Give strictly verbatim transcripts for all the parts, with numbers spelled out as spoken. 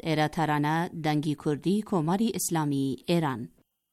ئێرە دەنگی کوردی کۆماری ئیسلامی ئێران.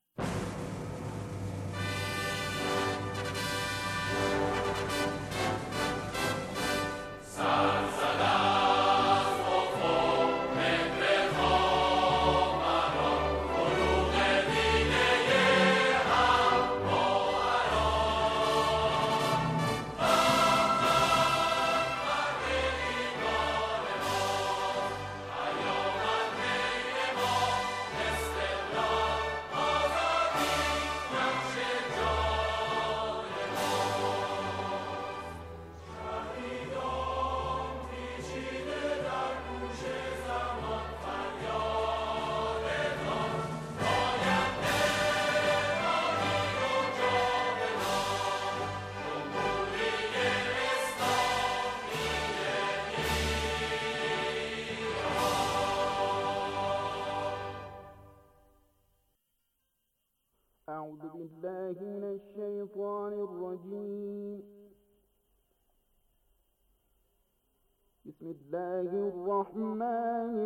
أعوذ بالله من الشيطان الرجيم. بسم الله الرحمن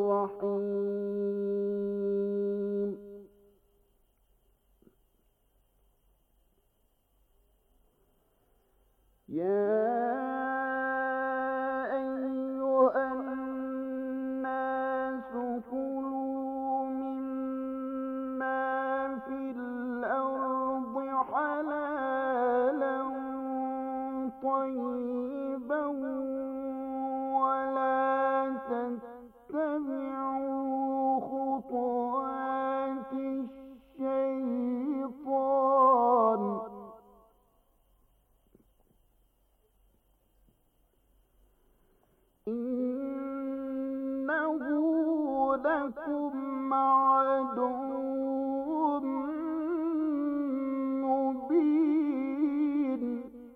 الرحيم. يا أيها الناس كلوا مما في الأرض حلالا طيبا ولا تتبعوا خطوات الشيطان إنه لكم عدو مبين.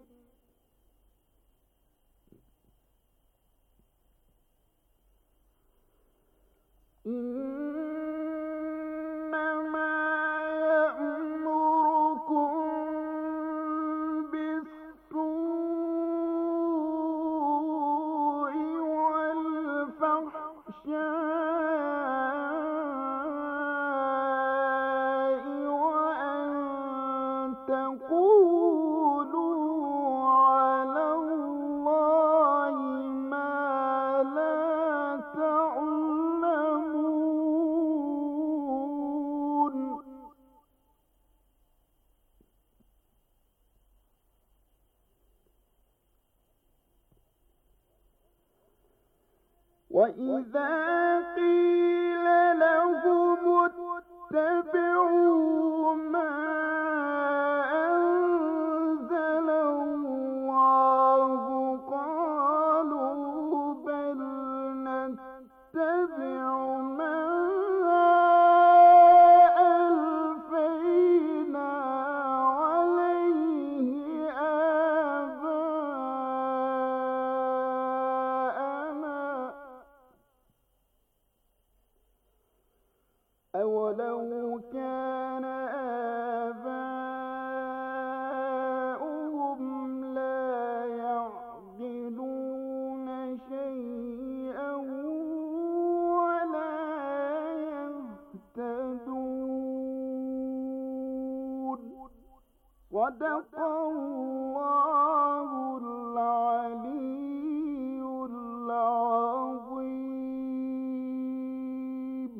إنما يأمركم بالسوء والفحشاء وأن تقولوا على الله ما لا تعلمون. وإذا قيل لهم اتبعوا ما أنزل الله قالوا بل نتبع ما ألفينا عليه آباءنا أولو كان آباؤهم لا يعقلون شيئا ولا يهتدون. صدق الله العلي العظيم.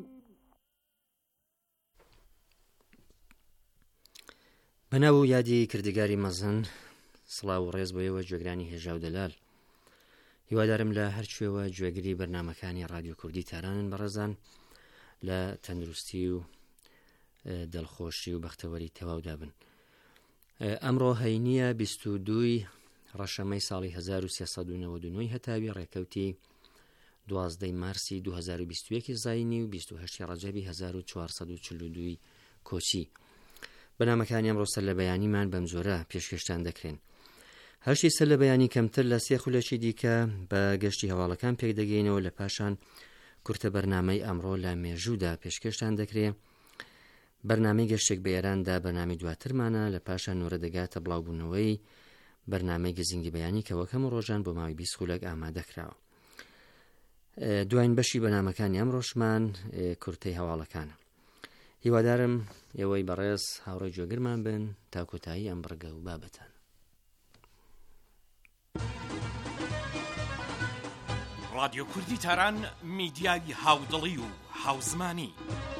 بەناو یادی کردگاری مەزن سڵاو و ڕێز بۆیەوە گوێگرانی هێژا و دەلال. هیوادارم لە هەر کوێوە گوێگری بەرنامەکانی رادیۆ کوردی تارانن بەڕێزان لە تەندروستی و دڵخۆشی و بەختەوەری تەواودا بن. ئەمڕۆ هەینیە بیست و دووی ڕەشەمەی ساڵی هەزار و سێسەد و نەوەد و نۆی هەتاوی ڕێکەوتی دوازدەی مارسی دوو هەزار و بیست و یەکی زاینی و بیست و هەشتی ڕەجەبی هەزار و چوارسەد و چل و دووی کۆچی. بەنامەکانی ئەمڕۆ سەر لە بەیانیمان بەم جۆرە پێشکەشتان دەکرێن. هەشتی سەر لە بەیانی کەمتر لە سێ خولەکی دیکە بە گەشتی هەواڵەکان پێک دەگەینەوە، لە پاشان کورتە بەرنامەی ئەمڕۆ لە مێژوودا پێشکەشتان دەکرێت. بەرنامەی گەشتێک بە ئێراندا بەنامی دواترمانە، لە پاشان نۆرە دەگاتە بڵاوبوونەوەی بەرنامەی گزینگی بەیانی کە وەکەم ڕۆژان بۆ ماوەی بیست خولەک ئامادەکراوە. دوایین بەشی بەنامەکانی ئەمڕۆشمان کورتەی هەواڵەکانە. هیوادارم ئێوەی بەڕێز هاوڕێی جۆگرمان بن تا کۆتایی ئەم بڕگە و بابەتان. رادیۆ کوردی تاران میدیای هاودڵی و هاوزمانی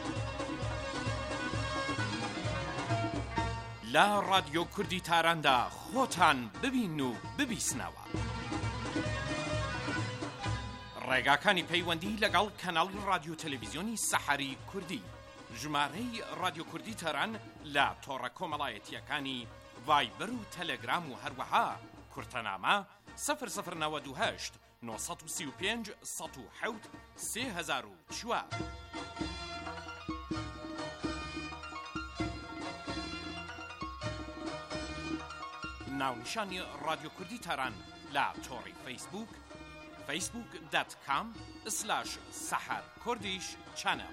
لە رادیۆ کوردی تاراندا خۆتان ببین و ببیسنەوە. ڕێگاکانی پەیوەندی لەگەڵ کەناڵی رادیۆ تەلەڤیزیۆنی سەحەری کوردی، ژمارەی رادیۆ کوردی تاران لە تۆڕە کۆمەڵایەتیەکانی ڤایبەر و تەلەگرام و هەروەها کورتەنامە سەفر سەفر نەوەد و هەشت نۆ سەد و سی و پێنج سەد و حەوت سێ هەزار و چوار. ناونیشانی رادیۆ کوردی تاران لە تۆڕی فەیسبوک فەیسبوک دات کام سلاش سەحەر کوردیش چەنەڵ.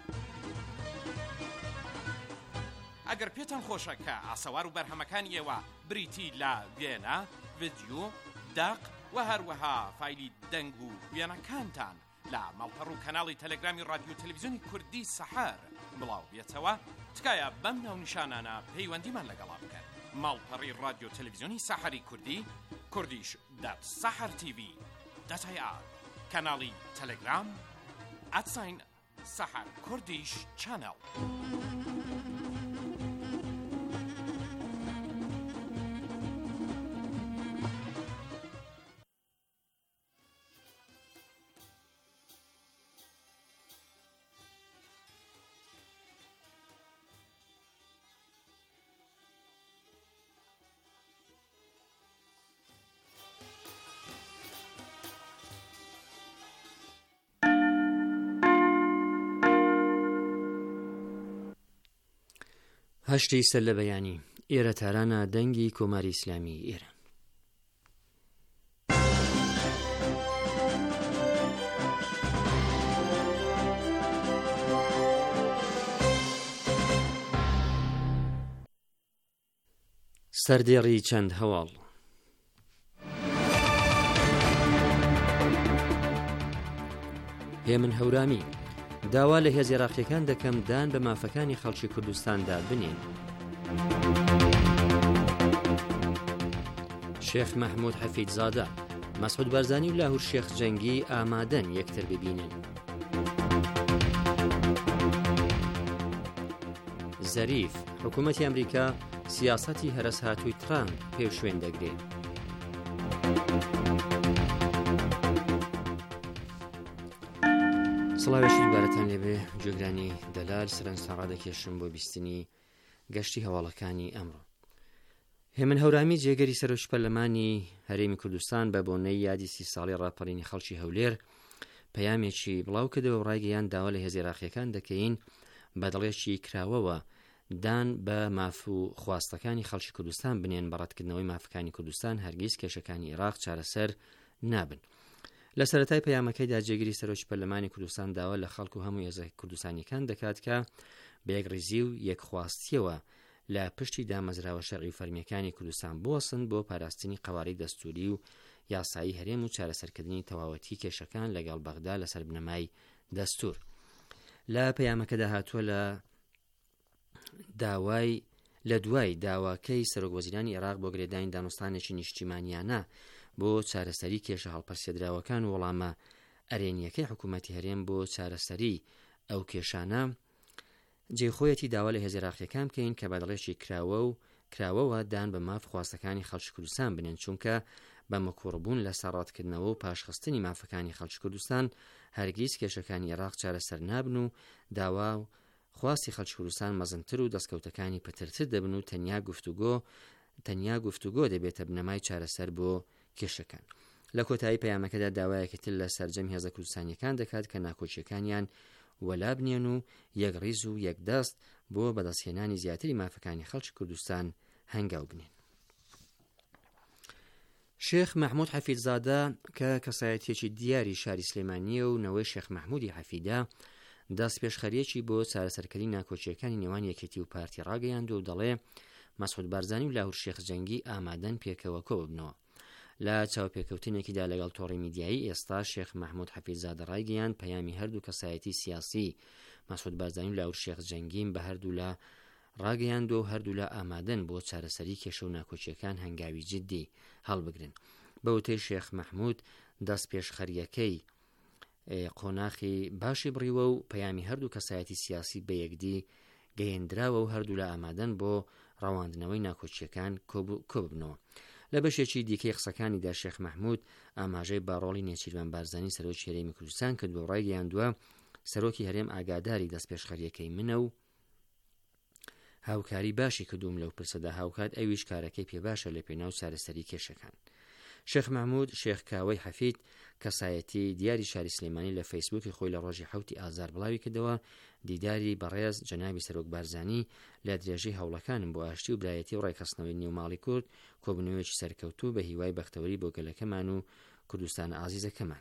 ئەگەر پێتان خۆشە کە ئاسەوار و بەرهەمەکانی ئێوە بریتی لە وێنە، ڤیدیۆ، داق و هەروەها فایلی دەنگ و وێنەکانتان لە ماڵپەڕ و کەناڵی تەلەگرامی رادیۆ تەلەڤیزیۆنی کوردی سەحەر بڵاو بێتەوە، تکایە بەم ناونیشانانە پەیوەندیمان لەگەڵا بکەن. ماڵپەڕی رادیۆ تەلەڤیزیۆنی سەحەری کوردی، کوردیش دات سەحەر تیڤی دات ئای ئار، کەناڵی تەلەگرام ئەتساین سەحەر کوردیش چەنەڵ. هەشتی سەر لە بەیانی ئێرە تارانە دەنگی کۆماری ئیسلامی ئێرە. سەردێڕی چەند هەواڵ. هێمن هەورامی داوا لە هێز عێراقیەکان دەکەم دان بە مافەکانی خەڵکی کوردستاندا بنێن. شێخ مەحموود حەفیدزادە، مەسعود بارزانی و لاهور شێخ جەنگی ئامادەن یەکتر ببینن. زەریف، حکوومەتی ئەمریکا سیاسەتی هەرس هاتووی ترامپ پێو شوێن دەگرێت. سڵاوێکی دووبارەتان لێبێ جێگرانی دەلال سەرنجتان ڕادەکێشم بۆ بیستنی گەشتی هەواڵەکانی ئەمڕۆ. هێمن هەورامی جێگەری سەرۆک پەرلەمانی هەرێمی کوردستان بە بۆنەی یادی سی ساڵی ڕاپەڕینی خەڵکی هەولێر پەیامێکی بڵاو کردەوە و ڕایگەیان داوا لە هێز عێراقیەکان دەکەین بە دڵێکی کراوەوە دان بە ماف و خواستەکانی خەڵکی کوردستان بنێن بە ڕەتکردنەوەی مافەکانی کوردستان هەرگیز کێشەکانی عێراق چارەسەر نابن. لە سەرەتای پەیامەکەیدا جێگیری سەرۆک پەرلەمانی کوردستان داوا لە خەڵک و هەموو هێزە کوردستانیەکان دەکات کە بە یەکڕێزی و یەکخواستیەوە لە پشتی دامەزراوە شەرعی و فەرمیەکانی کوردستان بوەسن بۆ پاراستنی قەواری دەستوری و یاسایی هەرێم و چارەسەرکردنی تەواوەتی کێشەکان لەگەڵ بەغدا لەسەر بنەمای دەستور. لە پەیامەکەدا هاتووە لە داوای لە دوای داواکەی سەرۆک وەزیرانی عێراق بۆ گرێدانی دانوستانێکی نیشتیمانیانە بۆ چارەسەری کێشە هەڵپەرسێدراوەکان و وەڵامە ئەرێنیەکەی حکوومەتی هەرێم بۆ چارەسەری ئەو کێشانە جێخۆیەتی داوا لە هێز عێراقیەکان بکەین کە بەدڵێکی کراوە و کراوەوە دان بە ماف خواستەکانی خەڵکی کوردستان بنێن، چونکە بە مەکوڕبوون لە سەڕاتکردنەوە و پاشخستنی مافەکانی خەڵکی کوردستان هەرگیز کێشەکانی عێراق چارەسەر نابن و داوا و خواستی خەڵکی کوردستان مەزنتر و دەستکەوتەکانی پترتر دەبن و تەنیا گفتوگۆ تەنیا گفتوگۆ دەبێتە بنەمای چارەسەر بۆ کێشەکان. لە کۆتایی پەیامەکەدا داوایەکەتر لە سەرجەم هێزە کوردستانیەکان دەکات کە ناکۆچیەکانیان وەلا بنێن و یەکڕیز و یەکدەست بۆ بەدەستهێنانی زیاتری مافەکانی خەڵکی کوردستان هەنگاو بنێن. شێخ مەحموود حەفیدزادە کە کەسایەتیەکی دیاری شاری سلێمانیە و نەوەی شێخ مەحموودی حەفیدە دەست پێشخەریەکی بۆ چارەسەرکردنی ناکۆچیەکانی نێوان یەکێتی و پارتی ڕاگەیاند و دەڵێ مەسعود بارزانی و لاهور شێخ جەنگی ئامادەن پێکەوە کۆ ببنەوە. لە چاوپێکەوتنێکیدا لەگەڵ تۆڕی میدیایی ئێستا شێخ مەحموود حەفیززادە ڕایگەیاند پەیامی هەردوو کەسایەتی سیاسی مەسعود بارزانی و لاور شێخ جەنگیم بە هەردوو لە ڕاگەیاند و هەردوو لە ئامادەن بۆ چارەسەری کێشە و ناکۆچیەکان هەنگاوی جددی هەڵبگرن. بەوتەی شێخ مەحموود دەست پێشخەریەکەی قۆناخی باشی بڕیوە و پەیامی هەردوو کەسایەتی سیاسی بە یەکدی گەیەندراوە و هەردوو لە ئامادەن بۆ ڕەواندنەوەی ناکۆچیەکان کۆببنەوە. لە بەشێکی دیکەی قسەکانیدا شێخ مەحموود ئاماژەی باڕۆڵی نێچیروان بارزانی سەرۆکی هەرێمی کوردستان کردووە و ڕایگەیاندووە سەرۆکی هەرێم ئاگاداری دەست پێشخەریەکەی منە و هاوکاری باشی کردوم لەو پرسەدا، هاوکات ئەویش کارەکەی پێ باشە لە پێناو چارەسەری کێشەکان. شێخ مەحموود شێخ کاوەی حەفید کەسایەتی دیاری شاری سلێمانی لە فەیسبووکی خۆی لە ڕۆژی حوتی ئازار بڵاوی کردەوە دیداری بەڕێز جەنابی سەرۆک بارزانی لە درێژەی هەوڵەکانم بۆ ئاشتی و برایەتی و ڕێکخستنەوەی نێوماڵی کورد کۆبنەوەیەکی سەرکەوتوو بە هیوای بەختەوەری بۆ گەلەکەمان و کوردستان ئازیزەکەمان.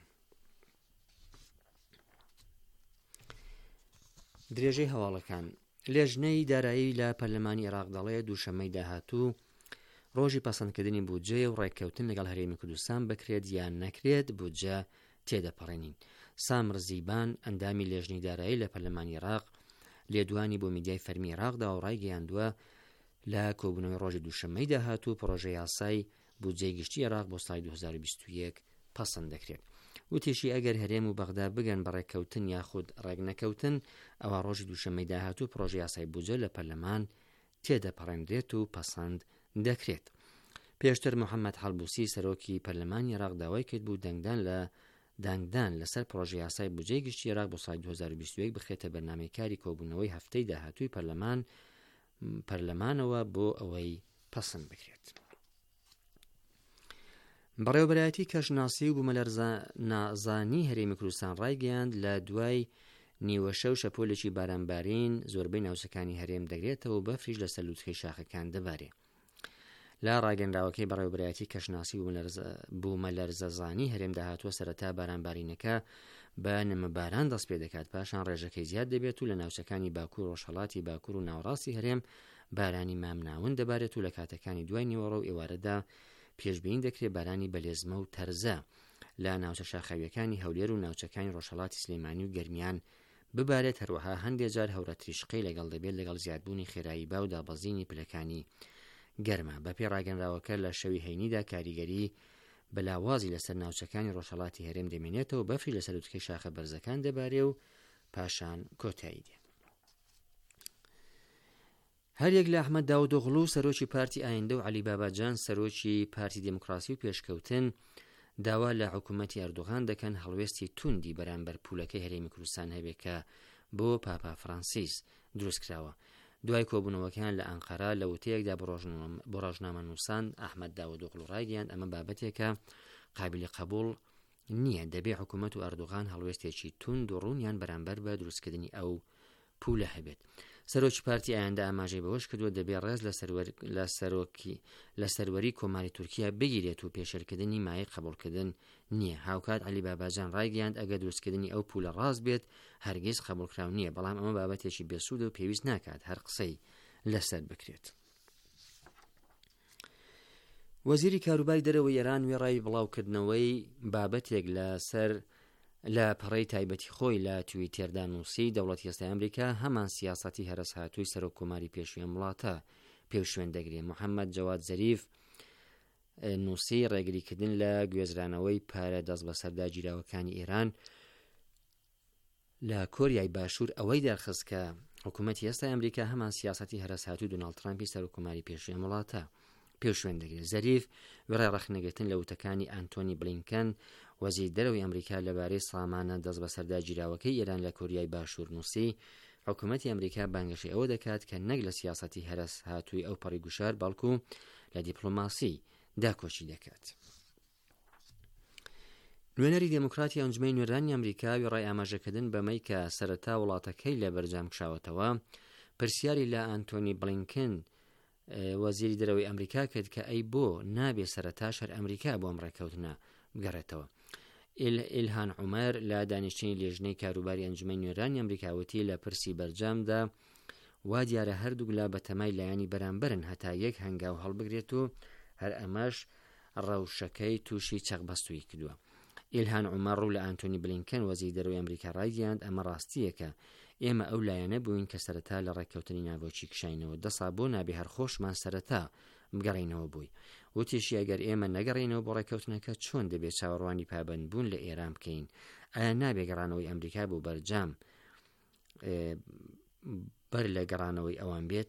درێژەی هەواڵەکان لێژنەی دارایی لە پەرلەمانی عێراق دەڵێ دووشەمەی داهاتوو ڕۆژی پەسەندکردنی بودجێ و ڕێککەوتن لەگەڵ هەرێمی کوردستان بکرێت یان نەکرێت بودجە تێدەپەڕێنین. سامر زیبان ئەندامی لێژنەی دارایی لە پەرلەمانی عێراق لێدوانی بۆ میدیای فەرمی عێراقدا و ڕایگەیاندووە لە کۆبوونەوەی ڕۆژی دووشەمەی داهاتوو پرۆژەی یاسای بودجەی گشتی عێراق بۆ ساڵی دوو هەزار و بیست و یەک پەسەند دەکرێت. وتیشی ئەگەر هەرێم و بەغدا بگەن بە ڕێککەوتن یاخود ڕێک نەکەوتن ئەوە ڕۆژی دووشەمەی داهاتوو پرۆژەی یاسای بودجە لە پەرلەمان تێدەپەڕێنرێت و پەسەند دەکرێت. پێشتر محەممەد هەڵبوسی سەرۆکی پەرلەمانی عێراق داوای کرد بوو دەنگدان لە دانگدان لەسەر پرۆژەی یاسای بودجەی گشتی عێراق بۆ ساڵی دوو هەزار و بیست و یەک بخرێتە بەرنامەی کاری کۆبوونەوەی هەفتەی داهاتووی پەرلەمان پەرلەمانەوە بۆ ئەوەی پەسەند بکرێت. بەڕێوەبەرایەتی کەژناسی و بوومەلەرزانی هەرێمی کوردستان ڕایگەیاند لە دوای نیوە شەو شەپۆلێکی بارانبارین زۆربەی ناوچەکانی هەرێم دەگرێتەوە و بەفریش لەسەر لووتکەی شاخەکان دەبارێ. لە ڕاگەنراوەکەی بەڕێوەبەرایەتی کەژناسی بوومەلەرزەزانی هەرێم داهاتووە سەرەتا بارانبارینەکە بە نمەباران دەست پێ دەکات پاشان ڕێژەکەی زیاد دەبێت و لە ناوچەکانی باکوور و ڕۆژهەڵاتی باکوور و ناوەڕاستی هەرێم بارانی مامناون دەبارێت و لە کاتەکانی دوای نیوەڕۆ و ئێوارەدا پێشبینی دەکرێت بارانی بەلێزمە و تەرزە لە ناوچە شاخەویەکانی هەولێر و ناوچەکانی ڕۆژهەڵاتی سلێمانی و گەرمیان ببارێت. هەروەها هەندێک جار هەورە تریشقەی لەگەڵ دەبێت لەگەڵ زیادبوونی خێرایی با و دابەزینی پلەکانی گەرمە. بەپێ ڕاگەنراوەکە لە شەوی هەینیدا کاریگەری بەلاوازی لەسەر ناوچەکانی ڕۆژهەڵاتی هەرێم دەمێنێتەوە و بەفری لەسەر لووتکەی شاخە بەرزەکان دەبارێ و پاشان کۆتایی دێ. هەریەک لە ئەحمەد داودۆغڵو سەرۆکی پارتی ئایندە و عەلی باباجان سەرۆکی پارتی دموکراسی و پێشکەوتن داوا لە حکوومەتی ئەردۆغان دەکەن هەڵوێستی توندی بەرامبەر پولەکەی هەرێمی کوردستان هەبێت کە بۆ پاپا فرانسیس دروستکراوە. دوای کۆبوونەوەکان لە ئەنقەرە لە وتەیەکدا بۆ ڕۆژنامە نووسان ئەحمەد داودۆغڵو ڕایگەیاند ئەمە بابەتێکە قابلی قبول نییە، دەبێ حکوومەت و ئەردۆغان هەڵوێستێکی توند و ڕوونیان بەرامبەر بە دروستکردنی ئەو پولە هەبێت. سەرۆکی پارتی ئایندە ئاماژەی بەوەش کردووە دەبێ ڕێز لە سەرۆکی لە سەروەری کۆماری تورکیا بگیرێت و پێشێرکردنی مایە قبولکردن نییە. هاوکات عەلی باباجان ڕایگەیاند ئەگەر دروستکردنی ئەو پولە ڕاست بێت هەرگیز قبولکراو نییە، بەڵام ئەمە بابەتێکی بێسوودە و پێویست ناکات هەر قسەی لەسەر بکرێت. وەزیری کاروباری دەرەوەی ئێران وێڕای بڵاوکردنەوەی بابەتێک لەسەر لە پەڕەی تایبەتی خۆی لە تویتێردا نووسی دەوڵەتی هێستای ئەمریکا هەمان سیاسەتی هەرس هاتووی سەرۆک کۆماری پێشووی وڵاتە پێوشوێن دەگرێت. محەممەد جەواد زەریف نووسی ڕێگریکردن لە گوێزرانەوەی پارە دەست بەسەردا گیراوەکانی ئێران لە کۆریای باشوور ئەوەی دەرخست کە حکوومەتی هێستای ئەمریکا هەمان سیاسەتی هەرس هاتووی دۆناڵد ترامپی سەرۆک کۆماری پێشووی وڵاتە پێوشوێن دەگرێت. زەریف وێڕای ڕەخنەگرتن لە وتەکانی ئانتۆنی بلینکەن وەزیری دەرەوەی ئەمریکا لەبارەی سامانە دەست بەسەردا گیراوەکەی ئێران لە کۆریای باشوور نووسی حکوومەتی ئەمریکا بانگەشی ئەوە دەکات کە نەک لە سیاسەتی هەرس هاتووی ئەو پەڕی گوشار بەڵکو لە دیپلۆماسی داکۆچی دەکات. نوێنەری دموکراتی ئەنجومەی نوێرانی ئەمریکا وێڕای ئاماژەکردن بەمەی کە سەرەتا وڵاتەکەی لە بەرجام کشاوەتەوە پرسیاری لە ئانتۆنی بلینکن وەزیری دەرەوەی ئەمریکا کرد کە ئەی بۆ نابێ سەرەتاش هەر ئەمریکا بۆ ئەم ڕێکەوتنە بگەڕێتەوە. ئیلهان عومەر لە دانیشتنی لێژنەی کاروباری ئەنجومەی نوێرانی ئەمریکاوەتی لە پرسی بەرجامدا وا دیارە هەردوو لا بەتەمای لایانی بەرامبەرن هەتا یەک هەنگاو هەڵبگرێت و هەر ئەمەش ڕەوشەکەی تووشی چەقبەستووی کردووە. ئیلهان عومەر ڕوو لە ئانتۆنی بلینکەن وەزیری دەرەوەی ئەمریکا ڕایگەیاند ئەمە ڕاستیەکە ئێمە ئەو لایەنە بووین کە سەرەتا لە ڕێککەوتنی ناوەکی کشاینەوە دەسا بۆ نابێ هەرخۆشمان سەرەتا بگەڕێنەوە بووی. وتیشی ئەگەر ئێمە نەگەڕێنەوە بۆ ڕێککەوتنەکە چۆن دەبێت چاوەڕوانی پابەند بوون لە ئێران بکەین؟ ئایا نابێ گەڕانەوەی ئەمریکا بۆ بەرجام بەر لە گەڕانەوەی ئەوان بێت؟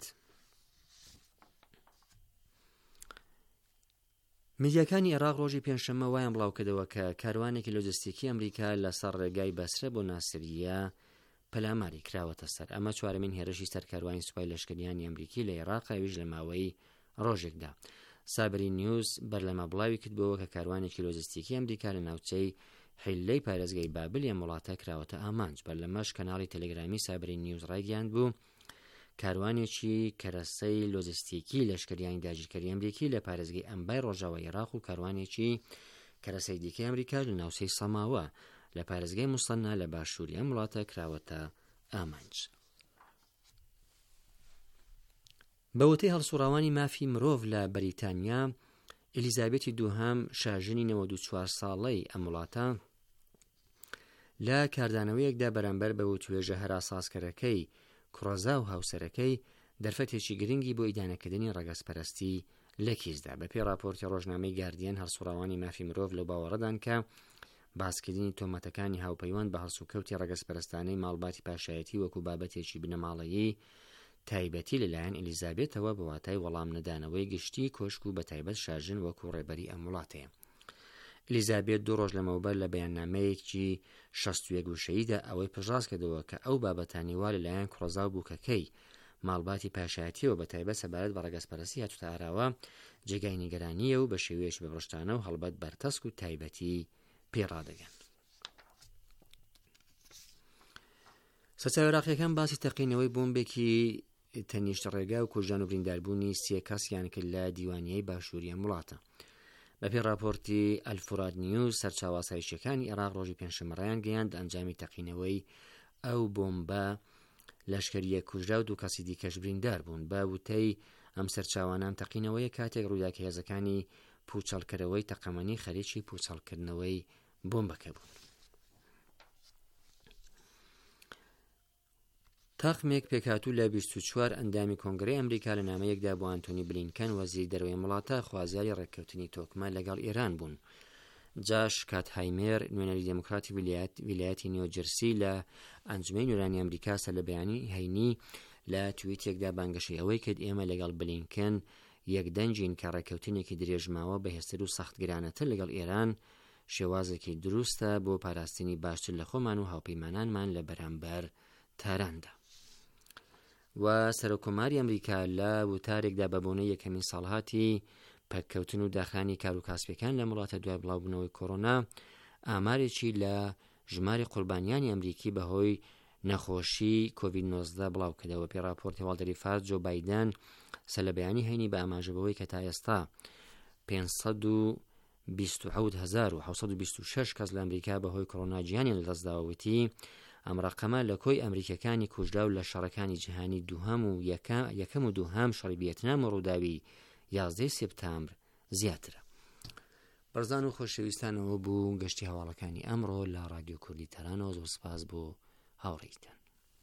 میدیاکانی عێراق ڕۆژی پێنجشەممە وایان بڵاوکردەوە کە کاروانێکی لۆجستیکی ئەمریکا لەسەر ڕێگای بەسرە بۆ ناسریە پەلاماری کراوەتە سەر. ئەمە چوارەمین هێرشی سەرکاروانی سوپای لەشکریانی ئەمریکی لە عێراق ویش لە ماوەی ڕۆژێکدا. سابری نیوز بەرلەمە بڵاوی کردبەوە کە کاروانێکی لۆجستیکی ئەمریکا لە ناوچەی حیلەی پارێزگای بابل یان وڵاتە کراوەتە ئامانج. بەرلەمەش کەناڵی تەلەگرامی سابری نیوز ڕایگەیاند بوو کاروانێکی کەرەسەی لۆجستیکی لەشکریانی داگیرکەری ئەمریکی لە پارێزگای ئەمبای ڕۆژاوای عێراق و کاروانێکی کەرەسەی دیکەی ئەمریکا لە ناوچەی سەماوە لە پارێزگای موسەنا لە باشووری ئەم وڵاتە کراوەتە ئامانج. بەوتەی هەڵسوڕاوانی مافی مرۆڤ لە بەریتانیا، ئەلیزابێتی دووهەم شاژنی نەوەد و چوار ساڵەی ئەم وڵاتە لە کاردانەوەیەکدا بەرامبەر بە وتوێژە هەراسازکەرەکەی کوڕەزا و هاوسەرەکەی دەرفەتێکی گرنگی بۆ ئیدانەکردنی ڕەگەزپەرستی لە کیسدا. بەپێی راپۆرتی ڕۆژنامەی گاردیان، هەڵسوڕاوانی مافی مرۆڤ لەو باوەڕەدان کە باسکردنی تۆمەتەکانی هاوپەیوەند بە هەڵسوکەوتی ڕەگەزپەرستانەی ماڵباتی پاشایەتی وەکو بابەتێکی بنەماڵەیی تایبەتی لەلایەن ئەلیزابێتەوە بە واتای وەڵام نەدانەوەی گشتی کۆشک و بە تایبەت شاژن وەکو ڕێبەری ئەم وڵاتەیە. ئەلیزابێت دوو ڕۆژ لەمەوبەر لە بەیاننامەیەکی شەست و یەک گوشەییدا ئەوەی پژڕاست کردەوە کە ئەو بابەتانی وا لەلایەن کوڕەزا و بووکەکەی ماڵباتی پاشایەتیەوە بە تایبەت سەبارەت بە ڕەگەزپەرستی هاتوتە ئاراوە جێگای نیگەرانیە و بە شێوەیەکی بەبڕشتانە و هەڵبەت بەرتەسک و تایبەتی پێڕادەگەن. سەرچاوە عێراقیەکان باسی تەقینەوەی بۆمبێکی تەنیشت ڕێگا و کوژان و برینداربوونی سێ کەسیان کرد لە دیوانیەی باشووری ئەم وڵاتە. بەپێی راپۆرتی ئەلفوراد نیوز، سەرچاوە ئاسایشیەکانی عێراق ڕۆژی پێنجشەممە گەیاند ئەنجامی تەقینەوەی ئەو بۆمبە لەشکریە کوژرا و دوو کەسی دیکەش بریندار بوون. بە وتەی ئەم سەرچاوانان تەقینەوەی کاتێک ڕوودا کە هێزەکانی پوچەڵکەرەوەی تەقەمەنی خەریکی پوچەڵکردنەوەی بۆمبەکە بوون. تاقمێک پێکهاتوو لە بیست و چوار ئەندامی کۆنگرەی ئەمریکا لە نامەیەکدا بۆ ئانتۆنی بلینکەن وەزیری دەرەوەی وڵاتە خوازیاری ڕێککەوتنی تۆکمە لەگەڵ ئێران بوون. جاش کاتهایمێر، نوێنەری دموکراتی ویلایەتی نیوجەرسی لە ئەنجومەی نوێرانی ئەمریکا سەر لە بەیانی هەینی لە تویتێکدا بانگەشەی ئەوەی کرد ئێمە لەگەڵ بلینکەن یەکدەنجین کە ڕێککەوتنێکی درێژماوە بەهێزتر و سەختگرانەتر لەگەڵ ئێران شێوازێکی دروستە بۆ پاراستنی باشتر لە خۆمان و هاوپەیمانانمان لە بەرامبەر تاراندا. و سەرۆکۆماری ئەمریکا لە وتارێکدا بەبوونەی یەکەمین ساڵهاتی پەککەوتن و داخانی کار و کاسبەکان لە وڵاتە دوای بڵاوبوونەوەی کۆڕۆنا ئامارێکی لە ژماری قوربانیانی ئەمریکی بەهۆی نەخۆشی کۆڤید نۆزدە بڵاو کردەوە. پێی راپۆرتی هەواڵدەری فاس جۆ بایدن سەر لە بەیانی هەینی بە ئاماژەبەوەی کە تا ئێستا پێنجسەد و بیست و حەوت هەزار و حەوسەد و بیست و شەش کەس لە ئەمریکا بەهۆی کۆڕۆنا گیانیان لەدەستداوەتی. ئەم ڕقەمە لە کۆی ئەمریکەکانی کوژرا و لە شەڕەکانی جیهانی دووهەم و یەکەم و دووهەم شەڕی ڤیەتنام و ڕووداوی یازدەی سێپتامبر زیاترە. بەرزان و خۆشەویستانەوە بوو گەشتی هەواڵەکانی ئەمڕۆ لە ڕادیۆ کوردی تەرانەوە. زۆر سپاس بۆ هاوڕێیتان.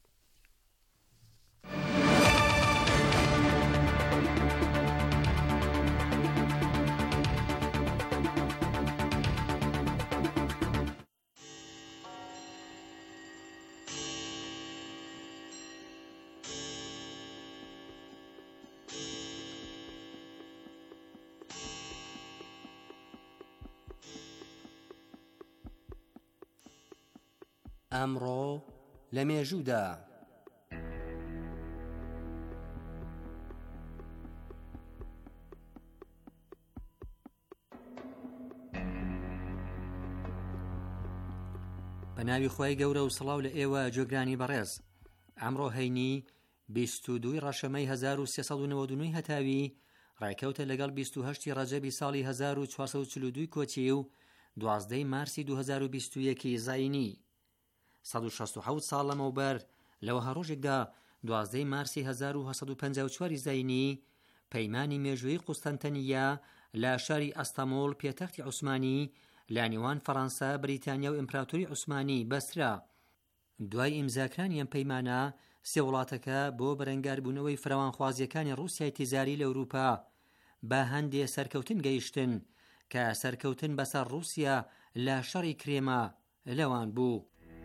ئەمڕۆ لە مێژوودا بە ناوی خۆی گەورە و سڵاو لە ئێوە جۆگرانی بەڕێز. ئەمڕۆ هەینی بیست و دوو ڕەشەمەی هەزار و سێسەد و نەوەد و نۆ هەتاوی ڕایکەوتە لەگەڵ بیست و هەشتی ڕەجەبی ساڵی هەزار و چوارسەد و چل و دوو کۆچی و دوازدەی مارسی دوو هەزار و بیست و یەکی زاینی. سەد و شەست و حەوت ساڵ لەمەوبەر لەوەها ڕۆژێکدا دوازدەی مارسی هەزار و هەسەد و پەنجا و چوار زاینی پەیمانی مێژووی قوستەنتەنیە لە شاری ئەستەمۆڵ پێتەختی عوسمانی لە نێوان فەڕەنسا، بریتانیا و ئیمپراتۆری عوسمانی بەسرا. دوای ئیمزاکرانی ئەم پەیمانە سێ وڵاتەکە بۆ بەرەنگاربوونەوەی فراوانخوازیەکانی ڕووسیای تیزاری لە ئەوروپا بە هەندێ سەرکەوتن گەیشتن کە سەرکەوتن بەسەر ڕووسیا لە شەڕی کرێما لەوان بوو.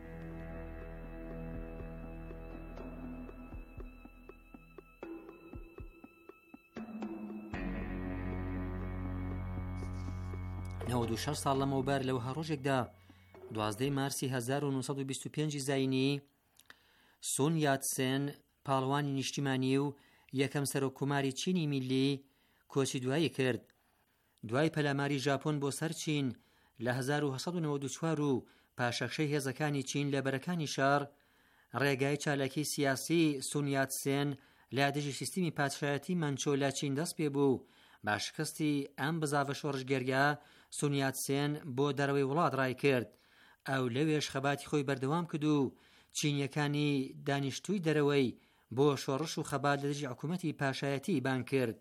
نەوەد و شەش ساڵ لەمەوبەر لەو هەڕۆژێکدا دوازدەی مارسی هەزار و نۆسەد و بیست و پێنج زاینی سون یاتسێن پاڵەوانی نیشتیمانی و یەکەم سەرۆککۆماری چینی میلی کۆچی دوایی کرد. دوای پەلاماری ژاپۆن بۆ سەر چین لە هەزار و هەسەد و نەوەد و چوار و پاشەخشەی هێزەکانی چین لە بەرەکانی شار، ڕێگای چالاکی سیاسی سون یاتسێن لە دژی سیستمی پادشایەتی مانچۆ لە چین دەست پێ بوو. باشکەستی ئەم بزاڤە شۆڕژگەریە سون یاتسێن بۆ دەرەوەی وڵات ڕای کرد. ئەو لەوێش خەباتی خۆی بەردەوام کرد و چینیەکانی دانیشتووی دەرەوەی بۆ شۆڕش و خەبات لە دژی حکوومەتی پاشایەتی بان کرد.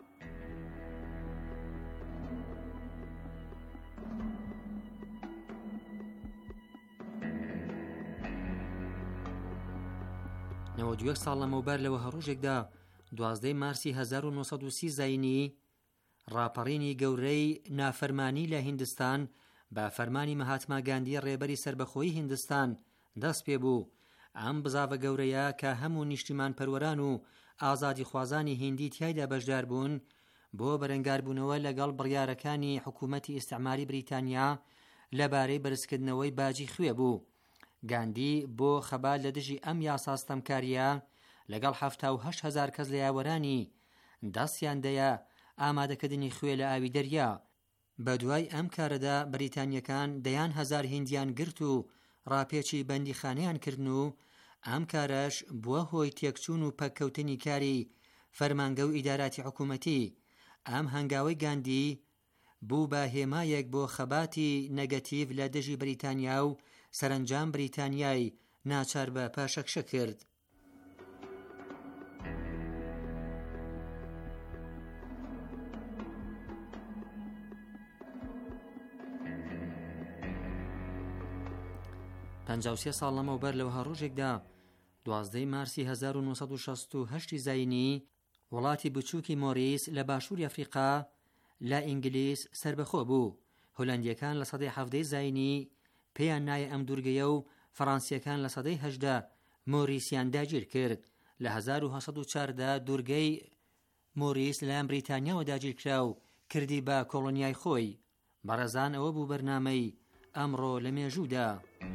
نەوەد و یەک ساڵ لەمەوبەر لەوە هەڕۆژێکدا دوازدەی مارسی هەزار و نۆسەد و سی زاینی ڕاپەڕینی گەورەی نافەرمانی لە هیندستان بە فەرمانی مەهاتما گاندی ڕێبەری سربەخۆیی هیندستان دەست پێ بوو. ئەم بزاڤە گەورەیە کە هەموو نیشتیمان پەروەران و ئازادی خوازانی هیندی تیایدا بەشدار بوون بۆ بەرەنگاربوونەوە لەگەڵ بڕیارەکانی حکوومەتی ئیستعماری بریتانیا لەبارەی بەرزکردنەوەی باجی خوێ بوو. گاندی بۆ خەبات لە دژی ئەم یاساستەمکاریە لەگەڵ هەفتا و هەشت هەزار کەس لە یاوەرانی دەستیان دەیە ئامادەکردنی خوێ لە ئاوی دەریا. بە دوای ئەم کارەدا بریتانیەکان دەیان هەزار هیندیان گرت و ڕاپێچی بەندیخانەیان کردن و ئەم کارەش بووە هۆی تێکچوون و پەککەوتنی کاری فەرمانگە و ئیداراتی حکوومەتی. ئەم هەنگاوەی گاندی بوو بە هێمایەک بۆ خەباتی نەگەتیڤ لە دژی بریتانیا و سەرنجام بریتانیای ناچار بە پاشەکشە کرد. پەنجا و سێ ساڵ لەمەوبەر لەوە هەڕۆژێکدا دوازدەی مارسی هەزار و نۆسەد و شەست و هەشت زاینی وڵاتی بچووکی مۆریس لە باشووری ئەفریقا لە ئینگلیز سربەخۆ بوو. هۆلەندیەکان لە سەدەی حەڤدەی زاینی پێیان نایە ئەم دوورگەیە و فەڕەنسیەکان لە سەدەی هەژدە مۆریسیان داگیر کرد. لە هەزار و هەسەد و چاردا دوورگەی مۆریس لەلایەن بریتانیاوە داگیرکرا و کردی بە کۆڵۆنیای خۆی. بەڕێزان ئەوە بوو بەرنامەی ئەمڕۆ لە مێژوودا.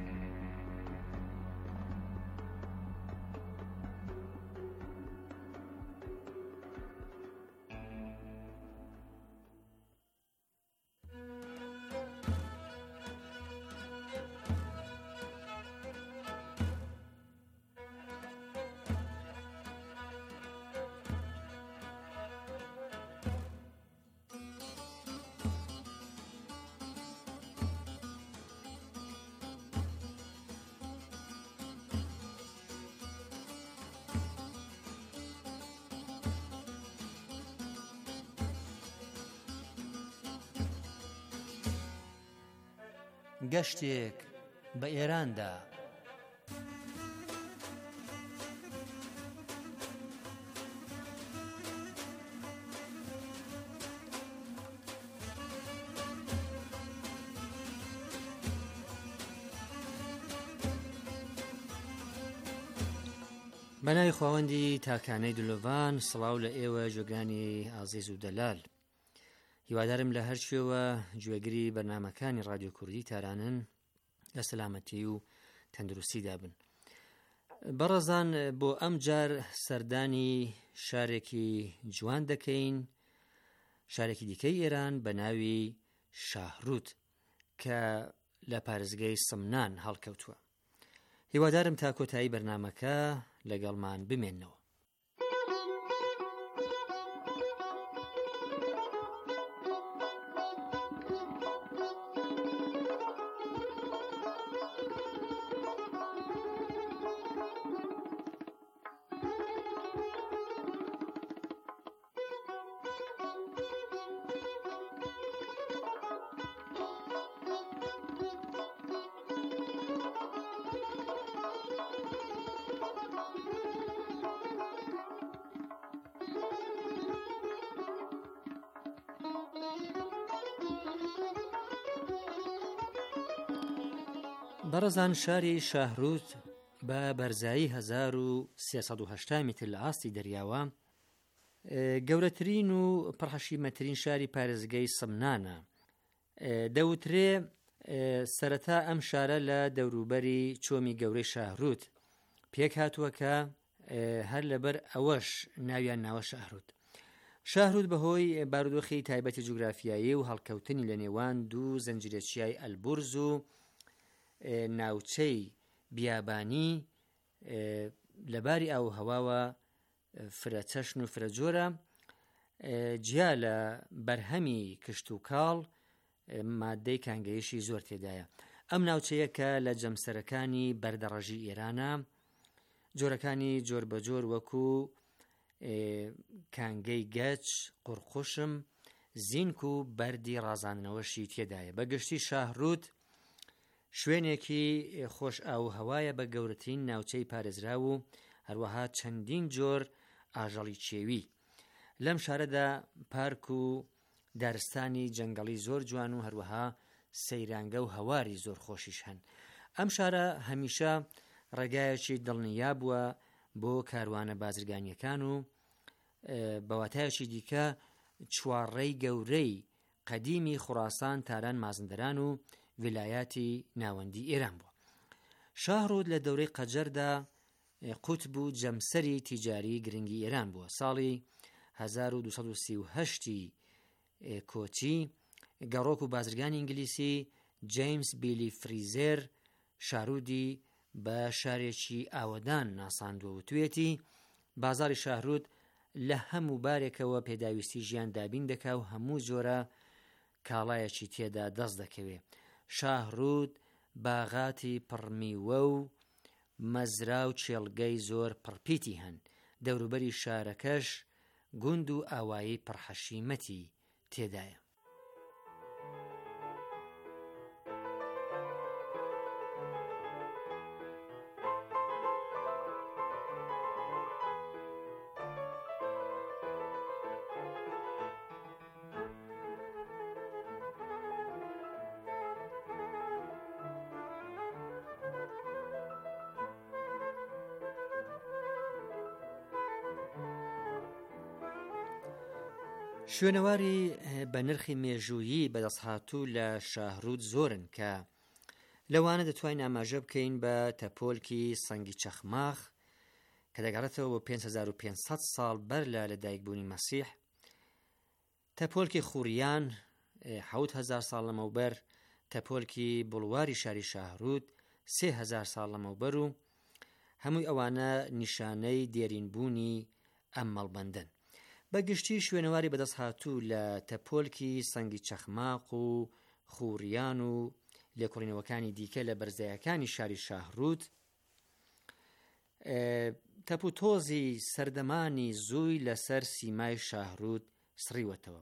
گەشتێک بە ئێراندا. بەناوی خواوەندی تاکانەی دلۆڤان، سڵاو لە ئێوە جۆگانی ئازیز و دەلال. هیوادارم لە هەر شوێوە گوێگری بەرنامەکانی ڕادیۆ کوردی تارانن لە سەلامەتی و تەندروستیدا بن. بەڕێزان، بۆ ئەم جار سەردانی شارێکی جوان دەکەین، شارێکی دیکەی ئێران بە ناوی شاهڕوت کە لە پارێزگای سمنان هەڵکەوتووە. هیوادارم تا کۆتایی بەرنامەکە لەگەڵمان بمێننەوە. بەڕێزان شاری شاهڕوت بە بەرزایی هەزار و سێسەد و هەشتا متر لە ئاستی دەریاوە گەورەترین و پڕحەشیمەترین شاری پارێزگای سمنانە. دەوترێ سەرەتا ئەم شارە لە دەوروبەری چۆمی گەورەی شاهڕوت پێک هاتووە کە هەر لەبەر ئەوەش ناویان ناوە شاهڕوت. شاهڕوت بەهۆی بارودۆخی تایبەتی جوگرافیایی و هەڵکەوتنی لە نێوان دوو زەنجیرەچیای ئەلبورز و ناوچەی بیابانی لەباری ئاو هەواوە فرەچەشن و فرەجۆرە جیا لە بەرهەمی کشت و کاڵ مادەی کانگەیشی زۆر تێدایە. ئەم ناوچەیە کە لە جەمسەرەکانی بەردەڕەژی ئێرانە جۆرەکانی جۆر بە جۆر وەکو کانگەی گەچ، قورقوشم، زینک و بەردی ڕازاندنەوەشی تێدایە. بەگشتی شاهڕوت شوێنێکی خۆش ئاو هەوایە بە گەورەترین ناوچەی پارێزرا و هەروەها چەندین جۆر ئاژەڵی چێوی. لەم شارەدا پارک و دارستانی جەنگەڵی زۆر جوان و هەروەها سەیرانگە و هەواری زۆر خۆشیش هەن. ئەم شارە هەمیشە ڕێگایەکی دڵنیا بووە بۆ کاروانە بازرگانیەکان و بەواتایەکی دیکە چوارڕێی گەورەی قەدیمی خوڕاسان، تاران، مازندەران و ویلایەتی ناوەندی ئێران بووە. شاهڕوت لە دەورەی قەجەردا قوتب و جەمسەری تیجاری گرنگی ئێران بووە. ساڵی هەزار و دووسەد و سی و هەشتی کۆچی گەڕۆک و بازرگانی ئینگلیسی جەیمس بیلی فریزێر شاهڕوتی بە شارێکی ئاوەدان ناساندووە و توێتی بازاری شاهڕوت لە هەموو بارێکەوە پێداویستی ژیان دابین دەکا و هەموو جۆرە کاڵایەکی تێدا دەست دەکەوێ. شاهڕوت باغاتی پڕمیوە و مەزرا و چێڵگەی زۆر پڕپیتی هەن. دەوروبەری شارەکەش گوند و ئاوایی پڕحەشیمەتی تێدایە. شوێنەواری بە نرخی مێژوویی بەدەستهاتوو لە شاهڕوت زۆرن کە لەوانە دەتوانین ئاماژە بکەین بە تەپۆلکی سەنگی چەخماخ کە دەگەڕێتەوە بۆ پێنج هەزار و پێنج سەد ساڵ بەر لە لەدایکبوونی مەسیح، تەپۆلکی خوریان حەوت هەزار ساڵ لەمەوبەر، تەپۆلکی بڵواری شاری شاهڕوت سێ هەزار ساڵ لەمەوبەر و هەمووی ئەوانە نیشانەی دێرینبوونی ئەم مەڵبەندن. بەگشتی شوێنەواری بەدەستهاتوو لە تەپۆلکی سەنگی چەخماق و خوریان و لێکۆڵینەوەکانی دیکە لە بەرزایەکانی شاری شاهڕوت تەپوتۆزی سەردەمانی زووی لەسەر سیمای شاهڕوت سڕیوەتەوە.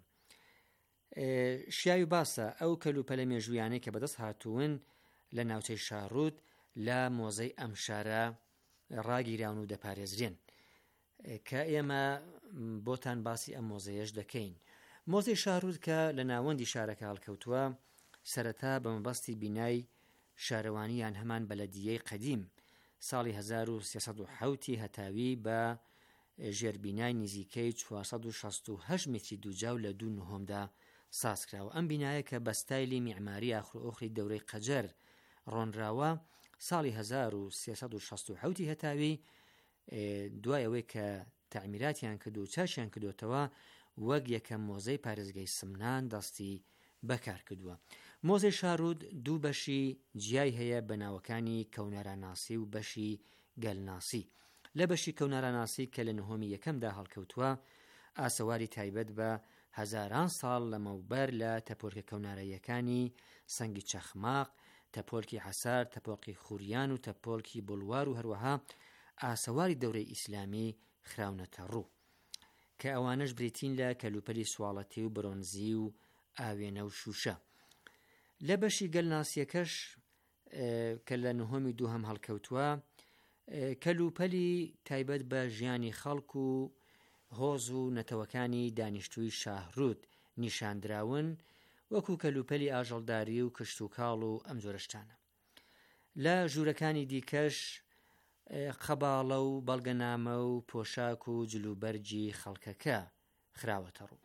شیاوی باسە ئەو کەلوپەلە مێژوویانەی کە بەدەست هاتوون لە ناوچەی شاهڕوت لە مۆزەی ئەم شارە ڕاگیراون و دەپارێزرێن کە ئێمە بۆتان باسی ئەم مۆزەیەش دەکەین. مۆزەی شاهڕوت کە لە ناوەندی شارەکە هەڵکەوتووە سەرەتا بە مەبەستی بینای شارەوانیان هەمان بەلەدیەی قەدیم ساڵی هەزار و سێسەد و حەوتی هەتاوی بە ژێربینای نزیکەی چوارسەد و شەست و هەشت متری دووجاو لە دوو نهۆمدا سازکراوە. ئەم بینایە کە بە ستایلی میعماری ئاخرئۆخری دەورەی قەجەر ڕۆنراوە ساڵی هەزار و سێسەد و شەست و حەوتی هەتاوی دوای ئەوەی کە تەعمیراتیان کرد و چاشیان کردوتەوە وەک یەکەم مۆزەی پارێزگای سمنان دەستی بەکار کردووە. مۆزەی شاهڕوت دوو بەشی جیای هەیە بە ناوەکانی کەوناراناسی و بەشی گەلناسی. لە بەشی کەوناراناسی کە لە نهۆمی یەکەمدا هەڵکەوتووە ئاسەواری تایبەت بە هەزاران ساڵ لەمەوبەر لە تەپۆلکە کەونارەیەکانی سەنگی چەخماق، تەپۆلکی حەسار، تەپۆلکی خوریان و تەپۆلکی بڵوار و هەروەها ئاسەواری دەورەی ئیسلامی خراونەتە ڕوو کە ئەوانش بریتین لە کەلوپەلی سواڵەتی و برۆنزی و ئاوێنە و شوشە. لە بەشی گەلناسیەکەش کە لە نهۆمی دووهەم هەڵکەوتووە کەلوپەلی تایبەت بە ژیانی خەڵک و هۆز و نەتەوەکانی دانیشتووی شاهڕوت نیشاندراون وەکو کەلوپەلی ئاژەڵداری و کشت و کاڵ و ئەم جۆرە شتانە. لە ژوورەکانی دیکەش قەباڵە و بەڵگەنامە و پۆشاک و جلوبەرجی خەڵکەکە خراوەتە ڕوو.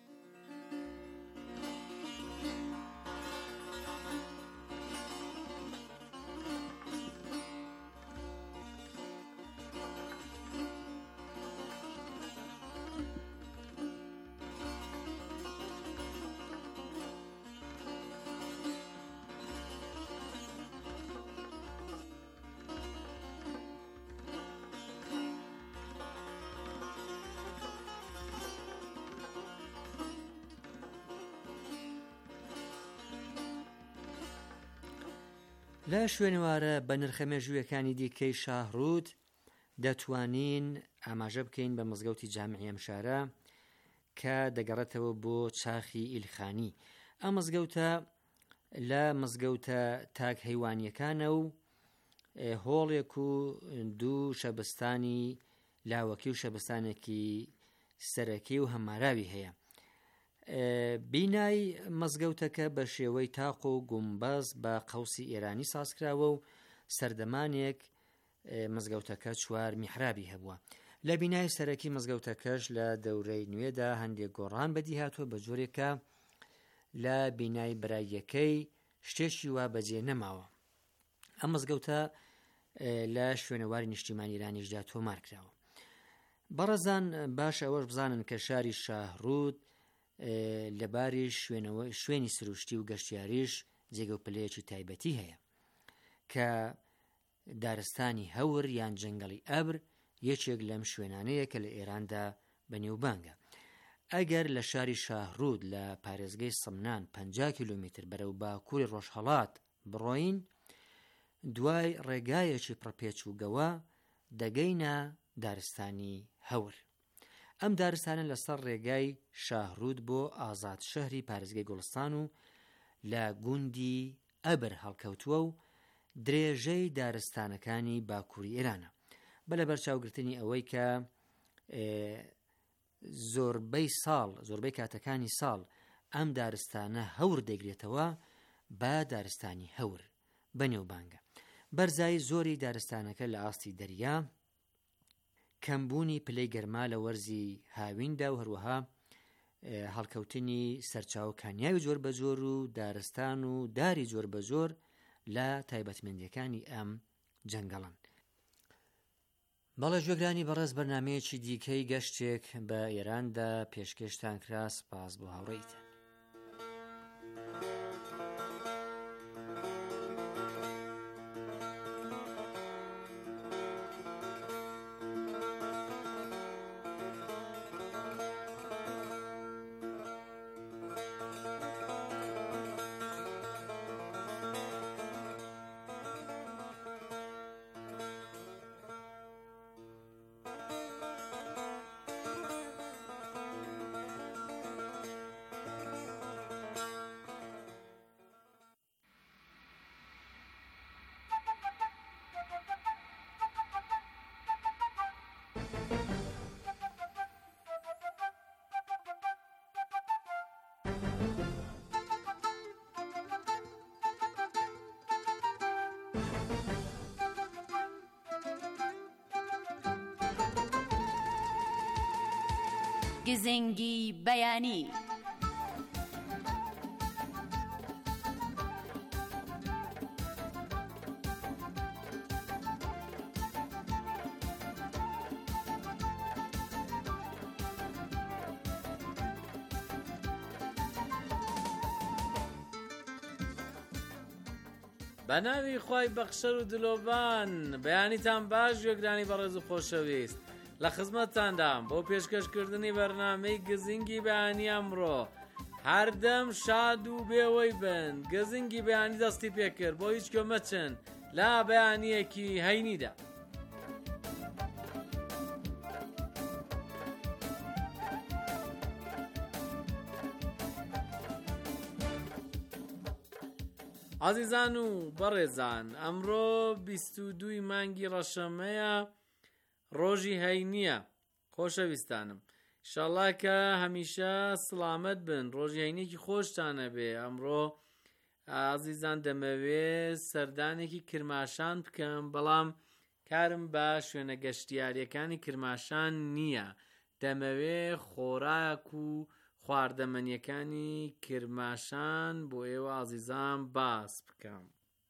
لە شوێنوارە بە نرخەمێژوویەکانی دیکەی شاهڕوود دەتوانین ئاماژە بکەین بە مزگەوتی جامعی ئەم شارە کە دەگەڕێتەوە بۆ چاخی ئیلخانی. ئەم مزگەوتە لە مزگەوتە تاک هەیوانیەکانە و هۆڵێک و دوو شەبستانی لاوەکی و شەبستانێکی سەرەکی و هەماراوی هەیە. بینای مزگەوتەکە بە شێوەی تاق و گومبەز بە قەوسی ئێرانی سازکراوە و سەردەمانێک مزگەوتەکە چوار میحرابی هەبووە. لە بینای سەرەکی مزگەوتەکەش لە دەورەی نوێدا هەندێک گۆڕان بەدی هاتووە بە جۆرێکە لە بینای برایەکەی شتێکی وا بەجێ نەماوە. ئەم مزگەوتە لە شوێنەواری نیشتیمانی ئێرانیشدا تۆمار کراوە. بەڕێزان باش ئەوەش بزانن کە شاری شاهڕوود لەباری شوێنی سروشتی و گەشتیاریش جێگە و پلەیەکی تایبەتی هەیە کە دارستانی هەور یان جەنگەڵی ئەبر یەکێک لەم شوێنانەیە کە لە ئێراندا بەنێوبانگە. ئەگەر لە شاری شاهڕوود لە پارێزگەی سمنان پەنجا کیلۆمتر بەرەو باکووری ڕۆژهەڵات بڕۆین، دوای ڕێگایەکی پڕپێچ و گەوە دەگەینە دارستانی هەور. ئەم دارستانە لەسەر ڕێگای شاهڕوود بۆ ئازاد شەهری پارێزگای گوڵستان و لە گوندی ئەبر هەڵکەوتووە و درێژەی دارستانەکانی باکووری ئێرانە. بە لە بەرچاوگرتنی ئەوەی کە زۆربەی ساڵ زۆربەی کاتەکانی ساڵ ئەم دارستانە هەور دەگرێتەوە بە دارستانی هەور بەنێوبانگە. بەرزایی زۆری دارستانەکە لە ئاستی دەریا، کەمبوونی پلەی گەرما لە وەرزی هاویندا و هەروەها هەڵکەوتنی سەرچاو کانیاوی جۆر بە جۆر و دارستان و داری جۆر بە جۆر لە تایبەتمەندیەکانی ئەم جەنگەڵن. بەڵێ گوێگرانی بەڕێز بەرنامەیەکی دیکەی گەشتێک بە ئێراندا پێشکەشتان کرا. سپاس بۆ هاوڕێیتان. گزنگی بەیانی. بە ناوی خوای بەخشەر و دلۆبان. بەیانیتان باش گوێگرانی بەڕێز و خۆشەویست. لە خزمەتتاندام بۆ پێشکەشکردنی بەرنامەی گزنگی بەیانی ئەمڕۆ. هەردەم شاد و بێوەی بن. گزنگی بەیانی دەستی پێکرد بۆ هیچ کۆمەچن لا بەیانیەکی هەینیدا. عزیزان و بەڕێزان، ئەمڕۆ بیست و دووی مانگی ڕەشەمەیە، ڕۆژی هەینیە. خۆشەویستانم، ئینشاڵڵا کە هەمیشە سڵامەت بن، ڕۆژی هەینێکی خۆشتانە بێ. ئەمڕۆ ئازیزان دەمەوێ سەردانێکی کرماشان بکەم، بەڵام کارم بە شوێنە گەشتیاریەکانی کرماشان نییە. دەمەوێ خۆراک و خواردەمەنیەکانی کرماشان بۆ ئێوە ئازیزان باس بکەم.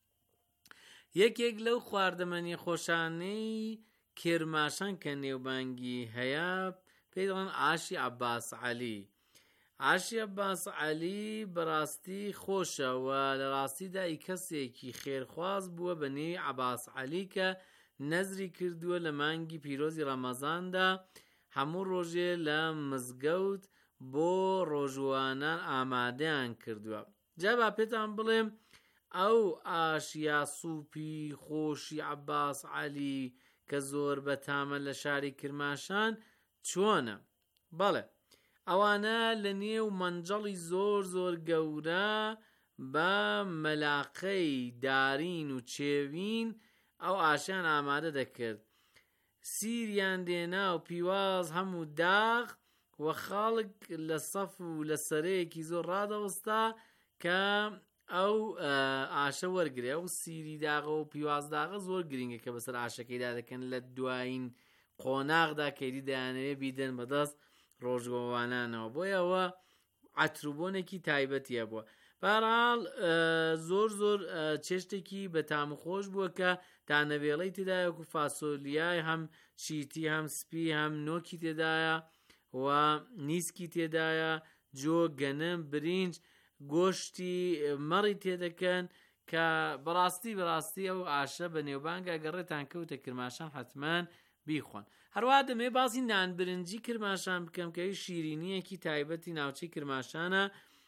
یەکێک لەو خواردەمەنی خۆشانەی کرماشان کە نێوبانگی هەیە پێی دەڵێن ئاشی عەباس عەلی. ئاشی عەباس عەلی بەڕاستی خۆشەوە، لە ڕاستیدا ئی کەسێکی خێرخواز بووە بە نێوی عەباس عەلی کە نەزری کردووە لە مانگی پیرۆزی ڕەمەزاندا هەموو ڕۆژێ لە مزگەوت بۆ ڕۆژوانان ئامادەیان کردووە. جا با پێتان بڵێم ئەو ئاشیا سوپی خۆشی عەباس عەلی کە زۆر بەتامە لە شاری کرماشان چۆنە؟ بەڵێ ئەوانە لە نێو مەنجەڵی زۆر زۆر گەورە بە مەلاقەی دارین و چێوین ئەو ئاشیان ئامادە دەکرد. سیریان دێنا و پیواز هەموو داغ و خەڵک لە سەف و لە سەرەیەکی زۆر ڕادەوەستا کە ئەو ئاشە وەرگرێ. ئەو سیری داغە و پیواز داغە زۆر گرنگە کە بەسەر ئاشەکەیدا دەکەن لە دوایین قۆناغدا کەیدی دەیانەوێ بیدەن بەدەست ڕۆژگۆوانانەوە، بۆیە ئەوە عەتروبۆنێکی تایبەتیە بووە. بەهەرحاڵ زۆر زۆر چێشتێکی بەتام و خۆش بووە کە دانەوێڵەی تێدایە وەکو فاسۆلیای هەم چیتی هەم سپی هەم نۆکی تێدایە و نیسکی تێدایە، جۆ گەنم برینج گۆشتی مەڕی تێدەکەن کە بەڕاستی بەڕاستی ئەو ئاشە بە نێوبانگە گەڕێتان کەوتە کرماشان حتمان بیخۆن. هەروە دەمێ باسی نان برنجی کرماشان بکەم کە شیرینیەکی تایبەتی ناوچەی کرماشانە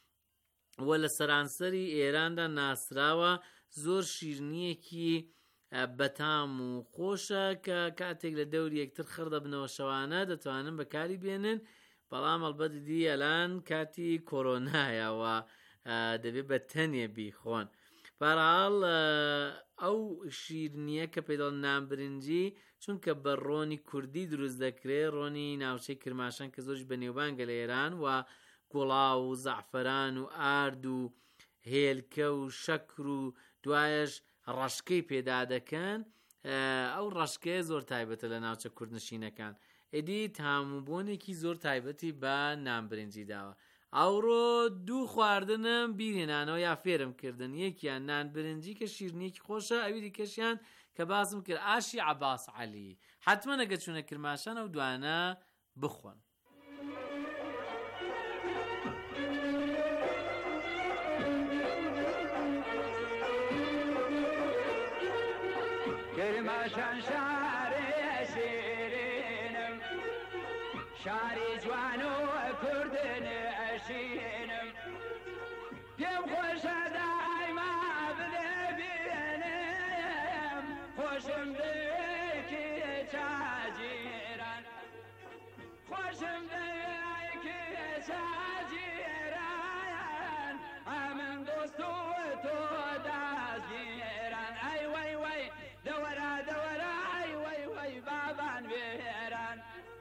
و لە سەرانسەری ئێراندا ناسراوە. زۆر شیرنیەکی بەتام و خۆشە کە کاتێک لە دەوری یەکتر خڕ دەبنەوە شەوانە دەتوانن بەکاری بێنن، بەڵام هەڵبەت دی ئەلان کاتی کۆرۆنایەوە دەبێت بە تەنێ بیخۆن. بەهەرحاڵ ئەو شیرنیە کە پێدەڵ نان برنجی چونکە بە ڕۆنی کوردی دروست دەکرێت، ڕۆنی ناوچەی کرماشان کە زۆرش بە نێوبانگە لە ئێران و گوڵاو و زەعفەران و ئارد و هێلکە و شەکر و دوایەش ڕەشکەی پێدا دەکەن. ئەو ڕەشکەیە زۆر تایبەتە لە ناوچە کوردنشینەکان. ئیدی تاموبوونێکی زۆر تایبەتی بە نان برنجی داوە. ئەوڕۆ دوو خواردنم بیرهێنانەوە یا فێرم کردن. یەکیان نان برنجی کە شیرنیەکی خۆشە، ئەوی دیکەشیان کە باسم کرد ئاشی عەباس عەلی. حتمە نەگە چوونە کرماشان ئەو دوانە بخۆن. کرماشان شاری شیرینم، شاری جوان و کوردن ئەشینم، پێم خۆشە دایما بنێبێنم، خۆشم دەوێکی چاجیران، خۆشم دەوێکی چاجیران، ئەمن دۆست و تۆ دازگیران. ئەی وەی وەی دەوەرە دەوەرە، ئەی وەی وەی بابان وێران.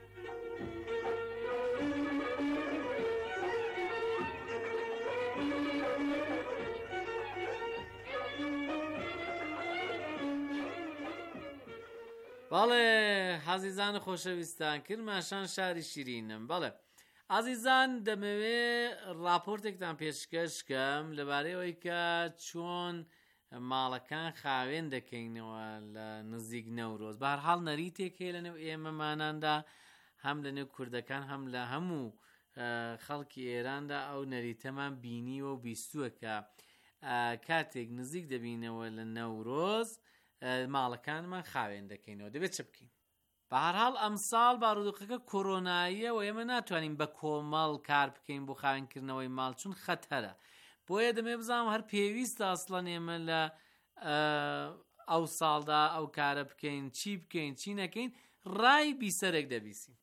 بەڵێ عەزیزان خۆشەویستان، کرماشان شاری شیرینم. بەڵێ عەزیزان دەمەوێ راپۆرتێکتان پێشکەشکەم لەبارەی کە چۆن ماڵەکان خاوێن دەکەینەوە لە نزیک نەورۆز. بەهەرحاڵ نەریتێک هەیە لەنێو ئێمەماناندا، هەم لەنێو کوردەکان هەم لە هەموو خەڵکی ئێراندا ئەو نەریتەمان بینیوە و بیستووە کە کاتێک نزیک دەبینەوە لە نەورۆز ماڵەکانمان خاوێن دەکەینەوە. دەبێت چ بکەین؟ بەهەرحاڵ ئەمساڵ بارودۆخەکە کۆرۆناییە و ئێمە ناتوانین بە کۆمەڵ کار بکەین بۆ خاوێنکردنەوەی ماڵ، چون خەتەرە. بۆیە دەمێ بزانم هەر پێویستە ئەسڵەن ئێمە لە ئەو ساڵدا ئەو کارە بکەین، چی بکەین چی نەکەین، ڕای بیسەرێک دەبیسین.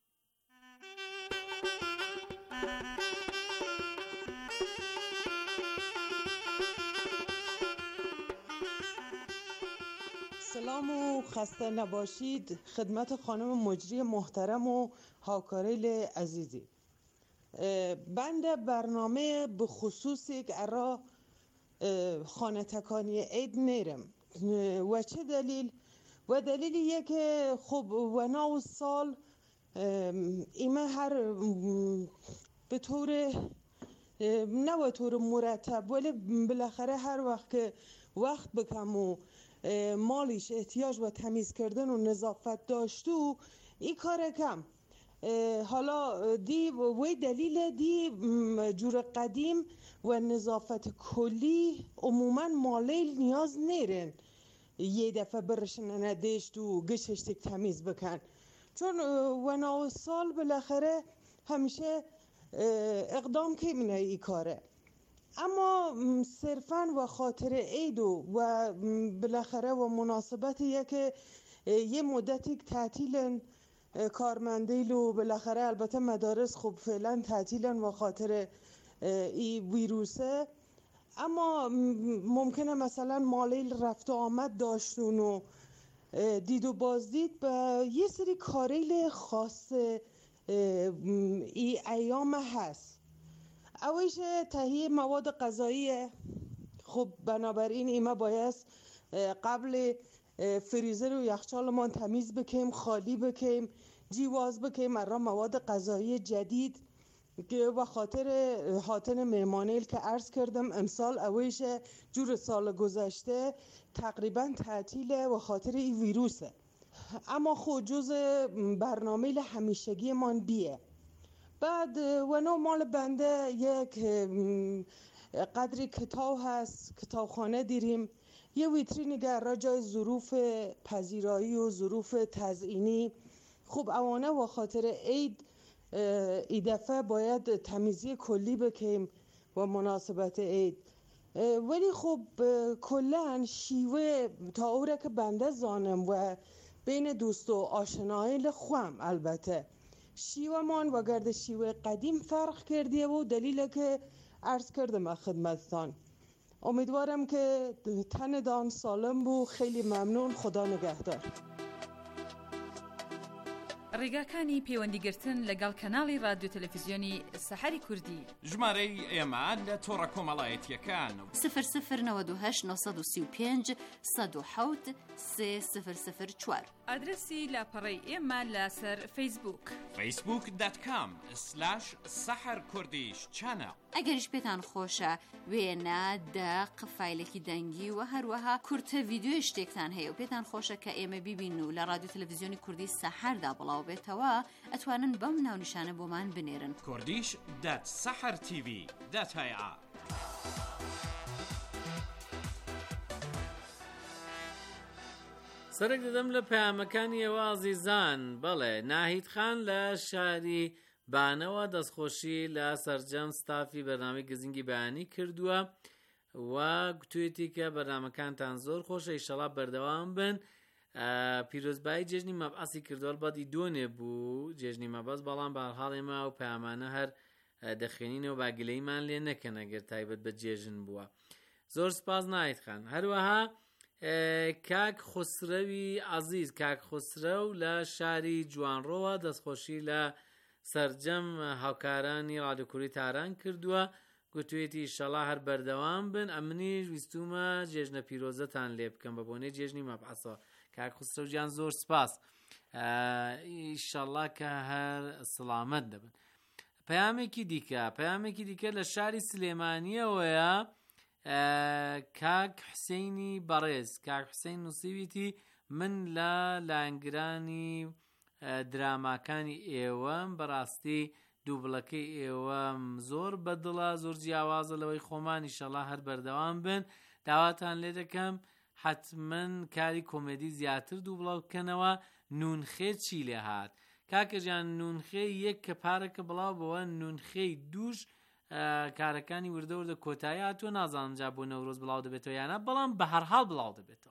سلام و خسته نباشید خدمت خانم مجری محترم و هاکاریل عزیزی. بند برنامه به خصوص یک ارا خانه تکانی عید نرم. و چه دلیل؟ و دلیلیه که خب ونا و سال ایمه هر به طور نه به طور مرتب ولی بالاخره هر وقت که وقت بکم و مالیش احتیاج و تمیز کردن و نظافت داشتو این کار کم. حالا دی وی دلیل دی جور قدیم و نظافت کلی عموما مالیل نیاز نیرن یه دفعه برشن ندشت و گششتک تمیز بکن، چون ونا سال بالاخره همیشه اقدام که منه ای کاره. اما صرفاً و خاطر عید و بالاخره و مناسبتیه که یه مدتی تعطیلن کارمندیل و بالاخره البته مدارس خب فعلا تعطیلن و خاطر ای ویروسه، اما ممکنه مثلا مالیل رفت و آمد داشتون و دید و بازدید به یه سری کاریل خاص ای ایام هست. اویش تهیه مواد غذایی، خب بنابراین ایما باید قبل فریزر و یخچالمان تمیز بکیم، خالی بکیم، جیواز بکیم مرا مواد غذایی جدید که و خاطر حاطن مهمانیل که عرض کردم امسال اویش جور سال گذشته تقریبا تعطیله و خاطر این ویروسه. اما خود جز برنامه همیشگی من بیه. بعد و نوع مال بنده یک قدری کتاب هست، کتابخانه دیریم، یه ویترینگر را جای ظروف پذیرایی و ظروف تزئینی. خب اوانه و خاطر عید ای دفعه باید تمیزی کلی بکیم و مناسبت عید، ولی خب کلن شیوه تا اوره که بنده زانم و بین دوست و آشنایل خوام البته شیوه من و گرد شیوه قدیم فرق کردیه و دلیل که عرض کردم خدمتتان. امیدوارم که تن دان سالم بو. خیلی ممنون، خدا نگهدار. ڕێگاکانی پەیوەندیگرتن لەگەڵ کەناڵی رادیۆ تەلەڤیزیۆنی سەحەری کوردی. ژمارەی ئێمە لە تۆڕە کۆمەڵایەتیەکان صفر صفر نود و هشت نهصد و سی و پنج صد و حوت سه صفر صفر چوار. ئادرسی لاپەڕەی ئێمە لەسەر فەیسبووک فەیسبووک دات کام سلاش سەحەر کوردیش چانەڵ. ئەگەریش پێتان خۆشە وێنە دەق فایلێکی دەنگی و هەروەها کورتە ڤیدیۆ شتێکتان هەیە و پێتان خۆشە کە ئێمە بیبین و لە رادیۆ تەلەڤیزیۆنی کوردی سەحەردا بڵاو بێتەوە ئەتوانن بەم ناونیشانە بۆمان بنێرن. کوردیش دات سەحەر تیڤی دات هەیە. سەرێک دەدەم لە پەیامەکانی ئێوە ئازیزان. بەڵێ ناهید خان لە شاری بانەوە دەستخۆشی لە سەرجەم ستافی بەرنامەی گزینگی بەیانی کردووە و گوتوێتی کە بەرنامەکانتان زۆر خۆشە، ئیشەڵا بەردەوام بن. پیرۆزبایی جێژنی مەبعەسی کردووە بەدی دۆنێ بوو جێژنی مەبەست، بەڵام بەهەڵ ئێمە و پەیامانە هەر دەخوێنینەوە باگلەیمان لێ نەکەن ئەگەر تایبەت بە جێژن بووە. زۆر سپاس ناهید خان. هەروەها کاک خسرەوی عەزیز، کاک خسرە و لە شاری جوانڕۆوە دەستخۆشی لە سەرجەم هاوکارانی رادیۆ کوردی تاران کردووە، گوتوێتی ئیشەڵا هەر بەردەوام بن. ئەمنیش ویستومە جێژنە پیرۆزەتان لێ بکەم بە بۆنەی جێژنی مەبعەسەوە. کاک خسرە گیان زۆر سپاس، ئیشەڵا کە هەر سڵامەت دەبن. پەیامێکی دیکە پەیامێکی دیکە لە شاری سلێمانیەوەیە. کاک حسینی بەڕێز، کاک حسین نووسیویتی من لە لایەنگرانی دراماکانی ئێوەم، بەڕاستی دووبڵەکەی ئێوەم زۆر بەدڵە، زۆر جیاوازە لەوەی خۆمان، ئیشەڵا هەر بەردەوام بن. داواتان لێ دەکەم حتمما کاری کۆمێدی زیاتر دووبڵە بکەنەوە. نونخێ چی لێ هات؟ کاکەجان نونخێ یەک کە پارەکە بڵاو بەوە، نونخێی دووش کارەکانی وردە وردە کۆتایی هاتووە، نازانم جا بۆ نەورۆز بڵاو دەبێتەوە یانە، بەڵام بە هەرحاڵ بڵاو دەبێتەوە.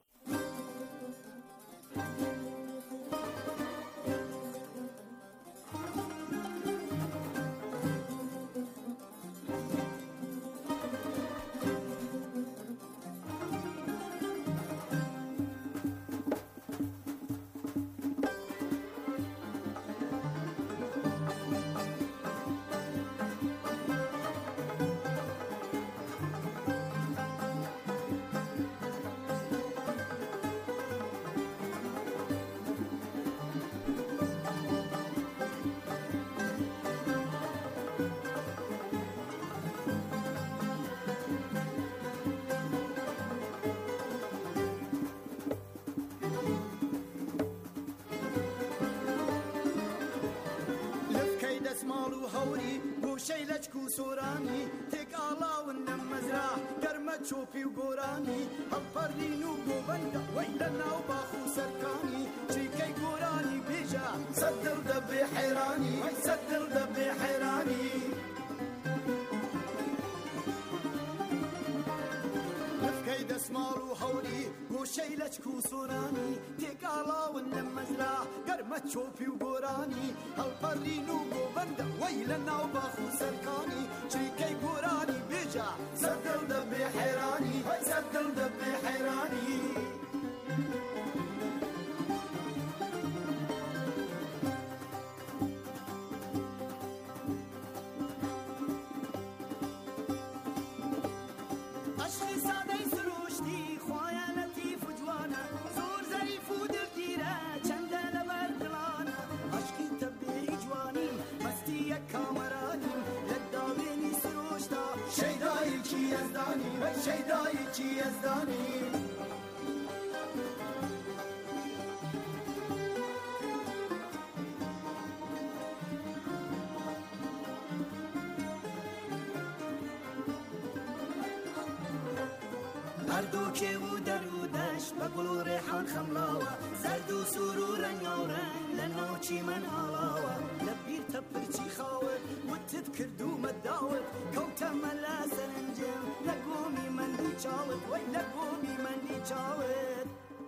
دەسماڵ و هەوری گوشەی لەچک و سۆرانی تێک ئاڵاون لەم مەزرا گەرمە چۆپی و گۆرانی هەڵپەڕین و گۆبەندە وەی لە ناو باخ و سەرکانی چریکەی گۆرانی بێژە سەد دڵ دەبێ حێرانی سەد دڵ دەبێ حێرانی لەفکەی دەسماڵ و هەوری گۆشەی لەچک و سۆرانی تێکاڵاون لەم مەزرا گەرمە چۆپی و گۆرانی هەڵپەڕین و گۆبەندە وەی لە ناو باخ و سەرکانی چریکەی گۆرانی بێجە سەد دڵ دەبێ حێرانی سەد دڵ دەبێ حێرانی شەیدایەکی یەزدانی هەردوو کێو و دەر و دەشت بە گوڵ و ڕێحان خەملاوە زەرد و سوور و ڕەنگاوڕەنگ لە ناوچی من ئاڵاوە لە بیرتە پرچی خاوت وتت کردومە داوت کەوتەمە لە سەرنجم لە گۆمی مەندی چاوت وەی لە گۆمی مەندی چاوت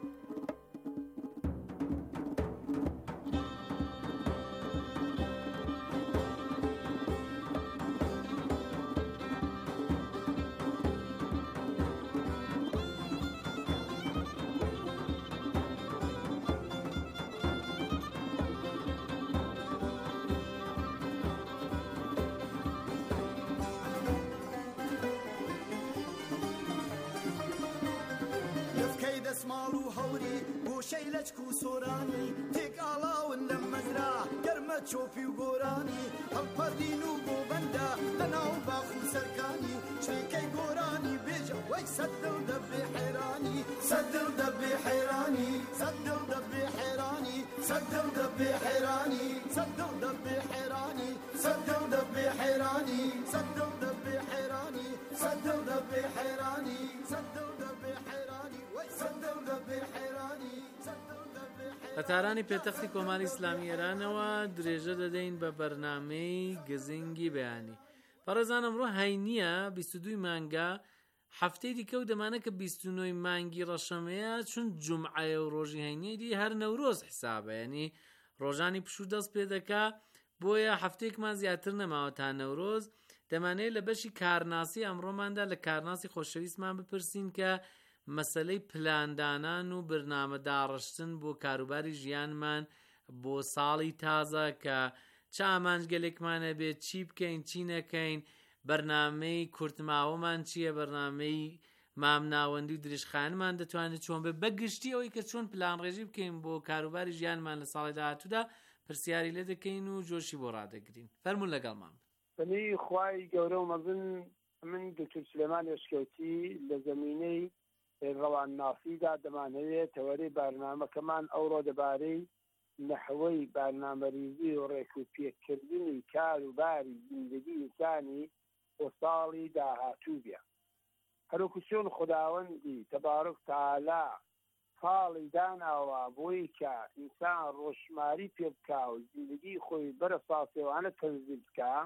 دەسماڵ و هەوری گۆشەی لەچک و سۆرانی تێک ئاڵاون لەم مەزرا گەرمە چۆپی و گۆرانی هەڵپەڕین و گۆبەندە لە ناو باخ و سەرکانی چریکەی گۆرانی بێژە وەی سەد دڵ دەبێ حێرانی سەد دڵ دەبێ حێرانی سەد دڵ دەبێ حێرانی سەد دڵ دەبێ حێرانی سەد دڵ دەبێ حێرانی سەد دڵ دەبێ حێرانی سەد دڵ دەبێ حێرانی سەد دڵ دەبێ حێرانی سەد دڵ دەبێ حێرانی وەی سەد دڵ دەبێ حێرانی سەد دڵ دەبێ حێرانی. هەتارانی پێتەختی کۆماری ئیسلامی ئێرانەوە درێژە دەدەین بە بەرنامەی گزینگی بەیانی. پەڕێزان ئەمڕۆ هەینیە بیست و دووی مانگە هەفتەی دیکە و دەمانە کە بیست و نۆی مانگی ڕەشەمەیە چون جومعایە و ڕۆژی هەینیە دی هەر نەورۆز حسابە یعنی ڕۆژانی پشوو دەست پێ دەکا بۆیە هەفتەیەکمان زیاتر نەماوە تا نەورۆز. دەمانەیە لە بەشی کارناسی ئەمڕۆماندا لە کارناسی خۆشەویستمان بپرسین کە مەسەلەی پلاندانان و بەرنامە داڕشتن بۆ کاروباری ژیانمان بۆ ساڵی تازە کە چ ئامانجگەلێکمانە بێت چی بکەین چی نەکەین بەرنامەی کورتماوەمان چییە بەرنامەی مامناوەندی و درێژخانمان دەتوانێت چۆن بێ بەگشتی ئەوەی کە چۆن پلان ڕێژی بکەین بۆ کاروباری ژیانمان لە ساڵی داهاتوودا پرسیاری لێ دەکەین و جۆشی بۆ ڕادەگرین. فەرموون لەگەڵمان بەنی خوای گەورە و مەزن من دکتۆر سلێمان ێشکەوتی لە زمینەی ڕەوانناسیدا دەمانەوێت تەوەرەی بەرنامەکەمان ئەوڕۆ دەبارەی نەحوەی بەرنامەریزی و ڕێکوپێکردنی کاروباری زیندگی ئینسانی بۆ ساڵی داهاتوو بێ. هەروکو چۆن خوداوەندی تەبارەک تەعالا ساڵی داناوە بۆی کە ئینسان ڕۆژشماری پێ بکا و زیندگی خۆی بەرە ساسێوانە تەنزیل بکە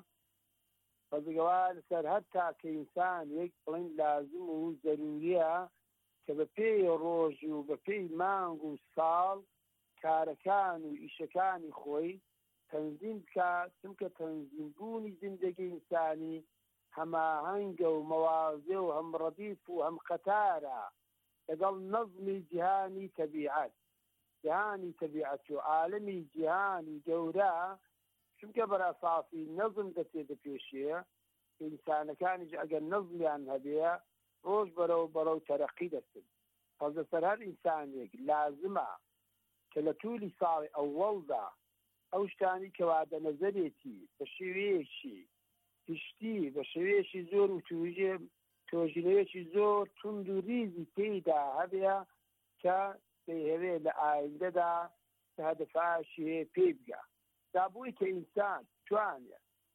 بەزگەوا لەسەر هەر تاکە ئینسان یەک بڵین لازم و زەروریە کە بە پێی ڕۆژ و بە پێی مانگ و ساڵ کارەکان و ئیشەکانی خۆی تەنزیم بکە چونکە تەنزیمبوونی زیندگی ئینسانی هەماهەنگە و مەوازێ و هەم ڕەدیف و هەم قەتارە لەگەڵ نەظمی جیهانی تەبیعەت جیهانی تەبیعەت و عالەمی جیهانی گەورە چونکە بەرەساسی نەظم دەچێتە پێشێ ئینسانەکانیش ئەگەر نەظمیان هەبێ ڕۆژ بەرەو بەرەو تەرەقی دەچن. پس لەسەر هەر ئینسانێک لازمە کە لە توولی ساڵی ئەووەڵدا ئەو شتانی کەوا دەنەزەرێتی بە شێوەیەکی گشتی بە شێوەیەکی زۆر و توژێ تۆژینەیەکی زۆر تند و ریزی تێیدا هەبێ کە پێهەوێ لە ئایندەدا کە هەدەفاشی هەیە پێی بگا. دابووی کە ئینسان توانێت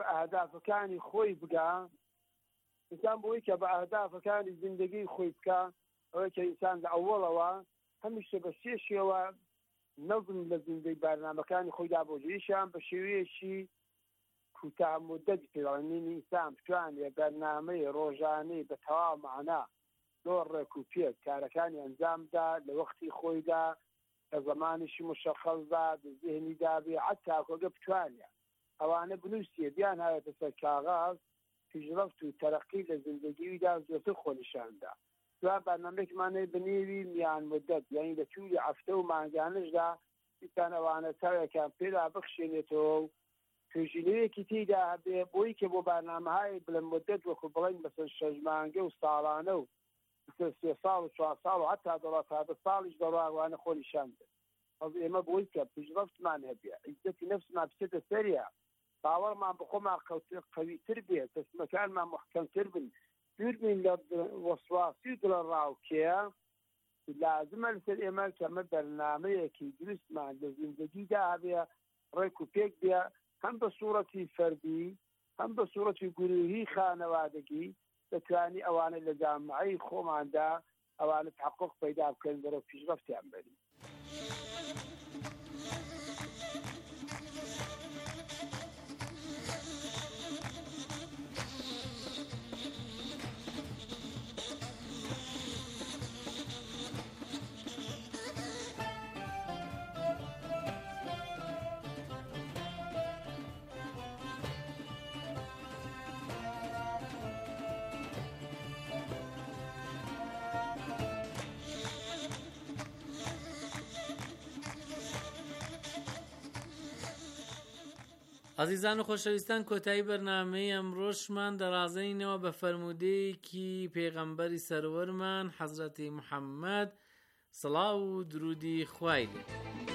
بە ئەهدافەکانی خۆی بگا ئینسان بۆی کە بە ئەهدافەکانی زیندگی خۆی بکە ئەوەی کە ئینسان لە ئەوڵەوە هەمیشە بە سێ شێوە نەظم لە زیندەی بەرنامەکانی خۆیدا بۆ یەکیان بە شێوەیەکی کوتاه مودەتی پێڵێنین ئینسان بتوانێت بەرنامەی ڕۆژانەی بە تەواو مەعنا زۆر ڕێک و پێک کارەکانی ئەنجامدا لە وەختی خۆیدا لە زەمانیشی مشەخەڵدا ذهنیدا بێ حتا کۆگە بتوانێت ئەوانە بنووسیە بیان هاوێتە سەر کاغاز پیشرەفت و تەرەقی لە زیندگیدا زۆرتر خۆنیشاندا دوای بەرنامەیەکمانەی بنێوی میان مدەت یعنی لە تووری هەفتە و مانگانشدا بیتان ئەوانە چاوێکیان پێدا بخشێنێتەوە و توێژینەیەکی تێیدا هەبێ بۆی کە بۆ بەرنامەهای بلند مدەت وەکو بڵێن بەسەر شەش مانگە و ساڵانە و سێ ساڵ و چوار ساڵ و حتا دەڵات تا بە ساڵیش دەڕواوانە خۆنیشان بێت ئەو ئێمە بۆی کە پیشرەفتمان هەبێ عیزەتی نەفسمان بچێتە سەریە باوەڕمان بخۆمان قەویتر بێت دەستمەکانمان محکەمتر بن دوور بین لە وەسواسی و دڵەڕاوکێ لازمە لەسەر ئێمە کە ئەمە بەرنامەیەکی دروستمان لە زیندگیدا هەبێ ڕێک و پێک بێ هەم بە سوورەتی فەردی هەم بە سوورەتی گروهی خانەوادەگی دەتوانی ئەوانە لە جامعەی خۆماندا ئەوانە تحقق پەیدا بکەن بەرەو پیشرەفتیان بەرین. عزیزان و خۆشەویستان کۆتایی بەرنامەی ئەمڕۆشمان دەڕازێنینەوە بە فەرمودەیەکی پێغەمبەری سەروەرمان حەزرەتی محەممەد سڵاو و درودی خوای لێ.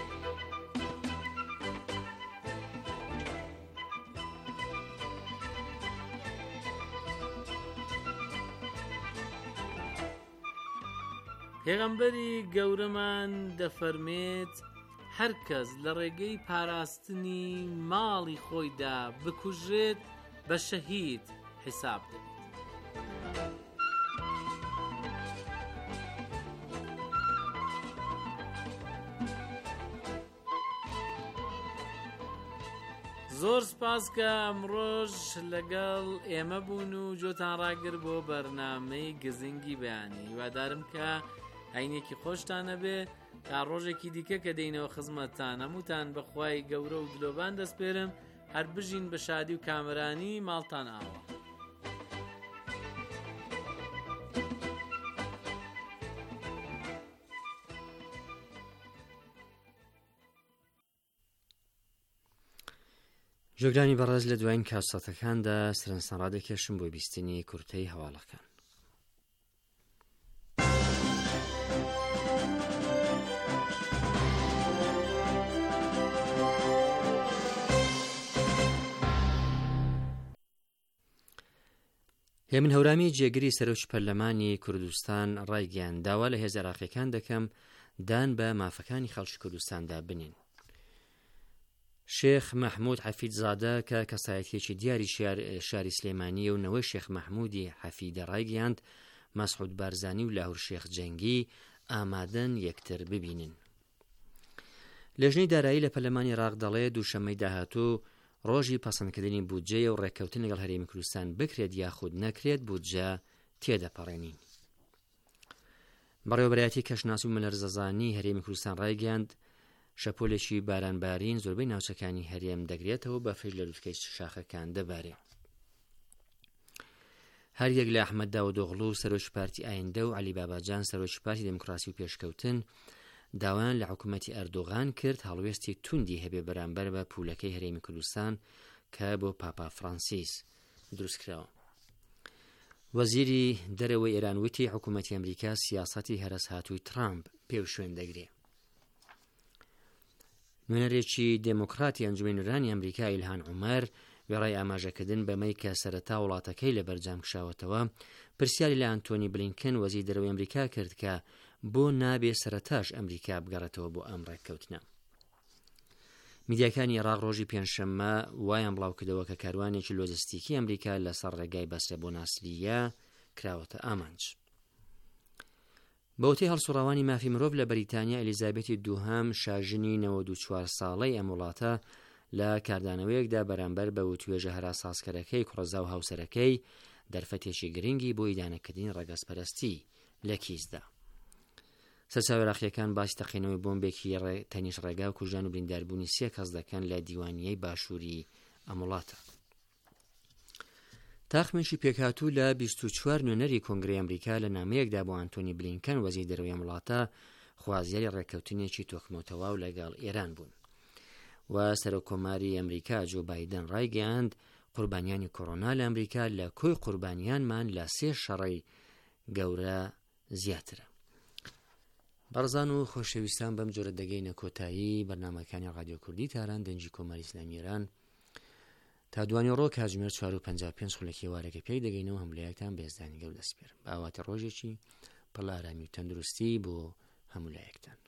پێغەمبەری گەورەمان دەفەرمێت هەر کەس لە ڕێگەی پاراستنی ماڵی خۆیدا بکوژێت بە شەهید حیساب دەبێت. زۆر سپاس کە ئەمڕۆژ لەگەڵ ئێمە بوون و جۆتان ڕاگر بۆ بەرنامەی گزنگی بەیانی. هیوادارم کە هەینێکی خۆشتانە بێ تا ڕۆژێکی دیکە کە دەینەوە خزمەتتان. هەمووتان بەخوای گەورە و دلۆبان دەسپێرم هەر بژین بە شادی و کامرانی ماڵتان ئاوە. جۆگرانی بەڕێز لە دوایین کاسەتەکاندا سەرنجتان ڕادەکێشم بۆ بیستنی کورتەی هەواڵەکان. هێمن هەورامی جێگری سەرۆک پەرلەمانی کوردستان ڕایگەیان داوا لە هێز عێراقیەکان دەکەم دان بە مافەکانی خەڵکی کوردستاندا بنین. شێخ مەحموود حەفید زادە کە کەسایەتیەکی دیاری شاری سلێمانیە و نەوەی شێخ مەحموودی حەفیدە ڕایگەیاند مەسعود بارزانی و لاهور شێخ جەنگی ئامادەن یەکتر ببینن. لێژنەی دارایی لە پەرلەمانی عێراق دەڵێ دووشەمەی داهاتوو ڕۆژی پەسەندکردنی بودجێ و ڕێککەوتن لەگەڵ هەرێمی کوردستان بکرێت یاخود نەکرێت بودجە تێدەپەڕێنین. بەڕێوەبەرایەتی کەشناس و مەلەرزەزانی هەرێمی کوردستان ڕایگەیاند شەپۆلێکی بارانبارین زۆربەی ناوچەکانی هەرێم دەگرێتەوە بە فێر لە لووتکەی شاخەکان دەبارێ. هەر یەک لە ئەحمەد داودۆغڵو سەرۆکی پارتی ئایندە و عەلی باباجان سەرۆکی پارتی دموکراسی و پێشکەوتن داوایان لە حکوومەتی ئەردۆغان کرد هەڵوێستی توندی هەبێ بەرامبەر بە پولەکەی هەرێمی کوردستان کە بۆ پاپا فرانسیس دروستکراوە. وەزیری دەرەوەی ئێران وتی حکوومەتی ئەمریکا سیاسەتی هەرس هاتووی ترامپ پێو شوێن دەگرێ. نوێنەرێکی دموکراتی ئەنجومەی نوێرانی ئەمریکا ئیلهان عومەر وێڕای ئاماژەکردن بەمەی کە سەرەتا وڵاتەکەی لە بەرجام کشاوەتەوە پرسیاری لە ئەنتۆنی بلینکن وەزیر دەرەوەی ئەمریکا کرد کە بۆ نابێ سەرەتاش ئەمریکا بگەڕێتەوە بۆ ئەم ڕێککەوتنە. میدیاکانی عێراق ڕۆژی پێنجشەممە وایان بڵاوکردەوە کە کاروانێکی لۆجستیکی ئەمریکا لەسەر ڕێگای بەسرە بۆ ناسلیە کراوەتە ئامانج. بەوتەی هەڵسوڕاوانی مافی مرۆڤ لە بەریتانیا، ئەلیزابێتی دووهەم شاژنی نەوەد و چوار ساڵەی ئەم وڵاتە لە کاردانەوەیەکدا بەرامبەر بە وتوێژە هەراسازکەرەکەی کوڕەزا و هاوسەرەکەی دەرفەتێکی گرنگی بۆ ئیدانەکردنی ڕەگەزپەرستی لە کیسدا. سەرچاوە عێراقیەکان باسی تەقینەوەی بۆمبێکی تەنیش ڕێگا و کوژان و برینداربوونی سێ کەس دەکەن لە دیوانیەی باشووری ئەم وڵاتە. تاخمێکی پێکهاتوو لە بیست و چوار نوێنەری کۆنگرەی ئەمریکا لە نامەیەکدا بۆ ئەنتۆنی بلینکەن وەزیری دەرەوەی وڵاتە خوازیاری ڕێککەوتنێکی تۆکمەتەواو لەگەڵ ئێران بوون و سەرۆکۆماری ئەمریکا جۆ بایدن ڕایگەیاند قوربانیانی کۆڕۆنا لە ئەمریکا لە کۆی قوربانیانمان لە سێ شەڕی گەورە زیاترە. بەڕزان و خۆشەویستان، بەم جۆرە دەگەینە کۆتایی بەرنامەکانی ڕادیۆ کوردی تاران دەنجی کۆماری ئیسلامی ئێران. تا دوانی ڕۆ کاتژمێر چوار و پەنجا و پێنج خولەکی وارەکە پێی دەگەینەوە هەمولایەکتان بێزدانی گەور دەسپێرم. باواتی ڕۆژێکی پڕ لە ئارامی و تەندروستی بۆ هەمولایەکتان.